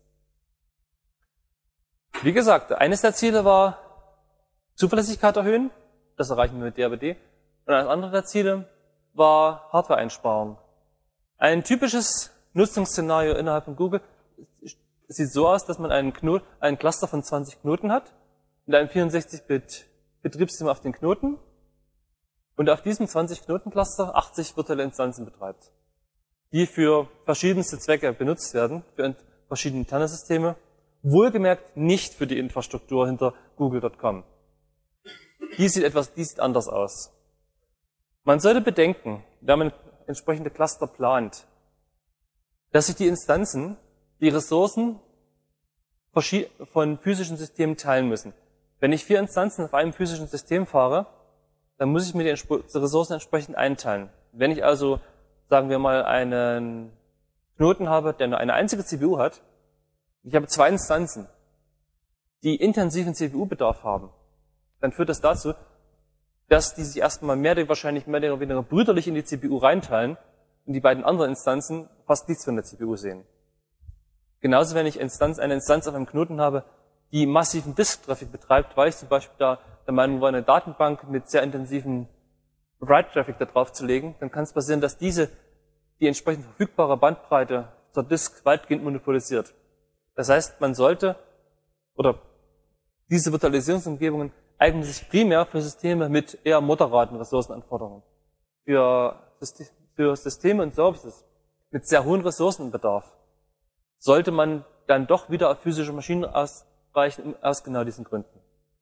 Wie gesagt, eines der Ziele war Zuverlässigkeit erhöhen. Das erreichen wir mit D R B D. Und ein anderes der Ziele war Hardware-Einsparung. Ein typisches Nutzungsszenario innerhalb von Google sieht so aus, dass man einen, Knot, einen Cluster von zwanzig Knoten hat mit einem vierundsechzig Bit Betriebssystem auf den Knoten und auf diesem zwanzig Knoten Cluster achtzig virtuelle Instanzen betreibt, die für verschiedenste Zwecke benutzt werden, für verschiedene interne Systeme, wohlgemerkt nicht für die Infrastruktur hinter Google Punkt com. Die sieht etwas, die sieht anders aus. Man sollte bedenken, wenn man entsprechende Cluster plant, dass sich die Instanzen die Ressourcen von physischen Systemen teilen müssen. Wenn ich vier Instanzen auf einem physischen System fahre, dann muss ich mir die Ressourcen entsprechend einteilen. Wenn ich also, sagen wir mal, einen Knoten habe, der nur eine einzige C P U hat, ich habe zwei Instanzen, die intensiven C P U-Bedarf haben, dann führt das dazu, dass die sich erstmal mehr oder wahrscheinlich mehr oder weniger brüderlich in die C P U reinteilen und die beiden anderen Instanzen fast nichts von der C P U sehen. Genauso, wenn ich Instanz, eine Instanz auf einem Knoten habe, die massiven Disk-Traffic betreibt, weil ich zum Beispiel da der Meinung war, eine Datenbank mit sehr intensiven Write-Traffic da drauf zu legen, dann kann es passieren, dass diese die entsprechend verfügbare Bandbreite zur Disk weitgehend monopolisiert. Das heißt, man sollte, oder diese Virtualisierungsumgebungen eignen sich primär für Systeme mit eher moderaten Ressourcenanforderungen. Für, für Systeme und Services mit sehr hohen Ressourcenbedarf sollte man dann doch wieder auf physische Maschinen ausweichen, aus genau diesen Gründen.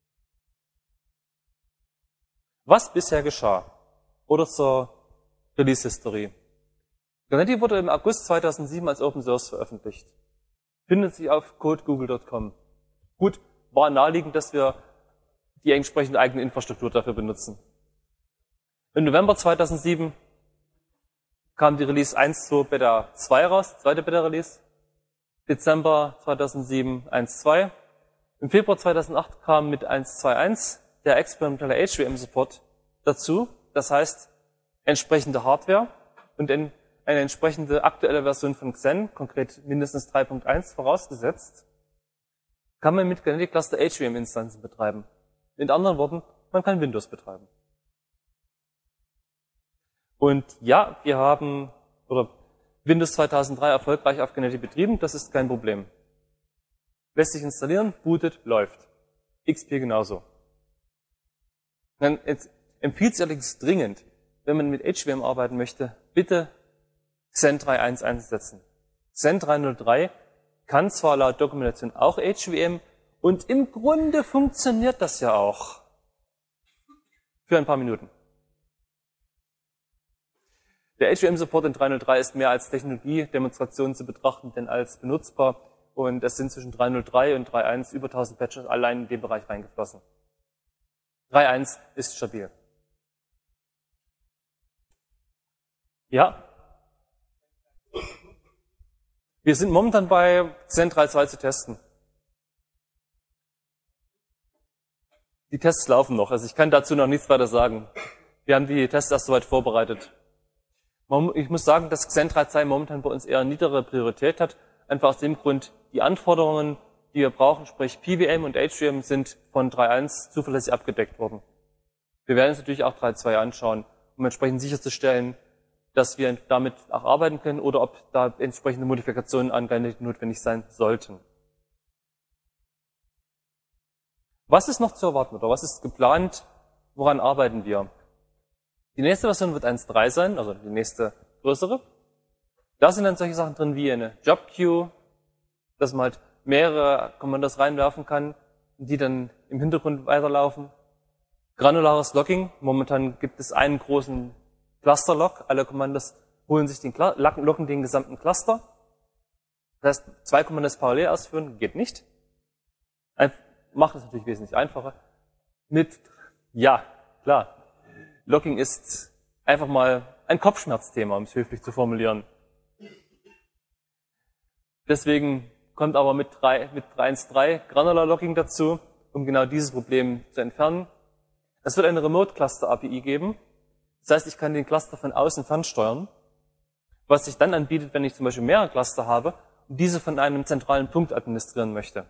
Was bisher geschah? Oder zur Release-History. Kubernetes wurde im August zweitausendsieben als Open Source veröffentlicht. Findet sich auf code google Punkt com. Gut, war naheliegend, dass wir die entsprechende eigene Infrastruktur dafür benutzen. Im November zweitausendsieben kam die Release eins Punkt zwei Beta zwei raus, zweite Beta-Release. Dezember zweitausendsieben eins Punkt zwei. Im Februar zweitausendacht kam mit eins Punkt zwei Punkt eins der experimentelle H V M-Support dazu. Das heißt, entsprechende Hardware und eine entsprechende aktuelle Version von Xen, konkret mindestens drei Punkt eins vorausgesetzt, kann man mit Kubernetes Cluster H V M-Instanzen betreiben. In anderen Worten, man kann Windows betreiben. Und ja, wir haben, oder Windows zweitausenddrei erfolgreich auf Kubernetes betrieben, das ist kein Problem. Lässt sich installieren, bootet, läuft. X P genauso. Dann empfiehlt sich allerdings dringend, wenn man mit H V M arbeiten möchte, bitte Xen drei Punkt eins einsetzen. Xen drei Punkt null drei kann zwar laut Dokumentation auch H V M und im Grunde funktioniert das ja auch. Für ein paar Minuten. Der H V M-Support in drei Punkt null drei ist mehr als Technologie-Demonstration zu betrachten, denn als benutzbar. Und es sind zwischen drei Punkt null drei und drei Punkt eins über tausend Patches allein in den Bereich reingeflossen. drei Punkt eins ist stabil. Ja. Wir sind momentan bei Xen drei Punkt zwei zu testen. Die Tests laufen noch, also ich kann dazu noch nichts weiter sagen. Wir haben die Tests erst soweit vorbereitet. Ich muss sagen, dass Xen drei Punkt zwei momentan bei uns eher niedere Priorität hat, einfach aus dem Grund, die Anforderungen, die wir brauchen, sprich P V M und H V M, sind von drei Punkt eins zuverlässig abgedeckt worden. Wir werden uns natürlich auch drei Punkt zwei anschauen, um entsprechend sicherzustellen, dass wir damit auch arbeiten können oder ob da entsprechende Modifikationen an Kubernetes notwendig sein sollten. Was ist noch zu erwarten oder was ist geplant? Woran arbeiten wir? Die nächste Version wird eins Punkt drei sein, also die nächste größere. Da sind dann solche Sachen drin wie eine Job Queue, dass man halt mehrere Kommandos reinwerfen kann, die dann im Hintergrund weiterlaufen. Granulares Logging. Momentan gibt es einen großen Cluster-Log. Alle Kommandos holen sich den, loggen den gesamten Cluster. Das heißt, zwei Kommandos parallel ausführen geht nicht. macht es natürlich wesentlich einfacher. Mit, ja, klar, Logging ist einfach mal ein Kopfschmerzthema, um es höflich zu formulieren. Deswegen kommt aber mit drei Punkt drei Granular Logging dazu, um genau dieses Problem zu entfernen. Es wird eine Remote Cluster A P I geben. Das heißt, ich kann den Cluster von außen fernsteuern, was sich dann anbietet, wenn ich zum Beispiel mehrere Cluster habe und diese von einem zentralen Punkt administrieren möchte.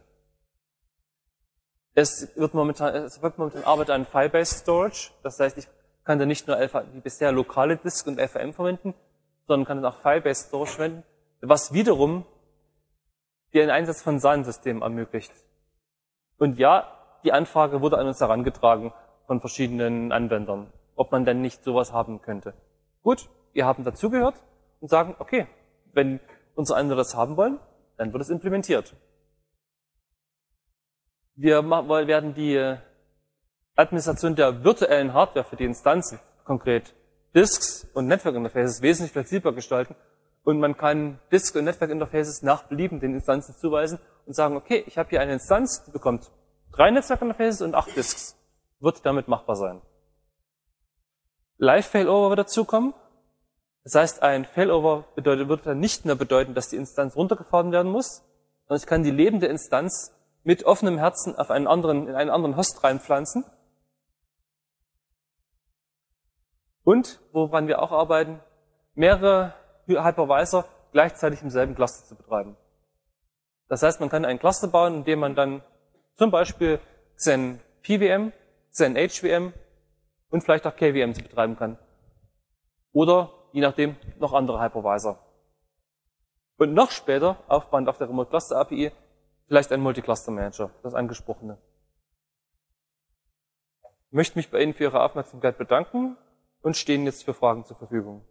Es wird momentan, es wird momentan Arbeit an File-Based Storage. Das heißt, ich kann dann nicht nur wie bisher lokale Disk und L V M verwenden, sondern kann dann auch File-Based Storage verwenden, was wiederum den Einsatz von S A N-Systemen ermöglicht. Und ja, die Anfrage wurde an uns herangetragen von verschiedenen Anwendern, ob man denn nicht sowas haben könnte. Gut, wir haben dazugehört und sagen, okay, wenn unsere Anwender das haben wollen, dann wird es implementiert. Wir werden die Administration der virtuellen Hardware für die Instanzen, konkret Disks und Network Interfaces, wesentlich flexibler gestalten. Und man kann Disk- und Network-Interfaces nach Belieben den Instanzen zuweisen und sagen, okay, ich habe hier eine Instanz, die bekommt drei Netzwerk-Interfaces und acht Disks. Wird damit machbar sein. Live-Failover wird dazukommen. Das heißt, ein Failover bedeutet, wird dann nicht mehr bedeuten, dass die Instanz runtergefahren werden muss, sondern ich kann die lebende Instanz mit offenem Herzen auf einen anderen, in einen anderen Host reinpflanzen. Und, woran wir auch arbeiten, mehrere Hypervisor gleichzeitig im selben Cluster zu betreiben. Das heißt, man kann einen Cluster bauen, in dem man dann zum Beispiel Xen P V M, Xen H V M und vielleicht auch K V M betreiben kann. Oder, je nachdem, noch andere Hypervisor. Und noch später, aufbauend auf der Remote Cluster A P I, vielleicht ein Multi-Cluster Manager, das angesprochene. Ich möchte mich bei Ihnen für Ihre Aufmerksamkeit bedanken und stehen jetzt für Fragen zur Verfügung.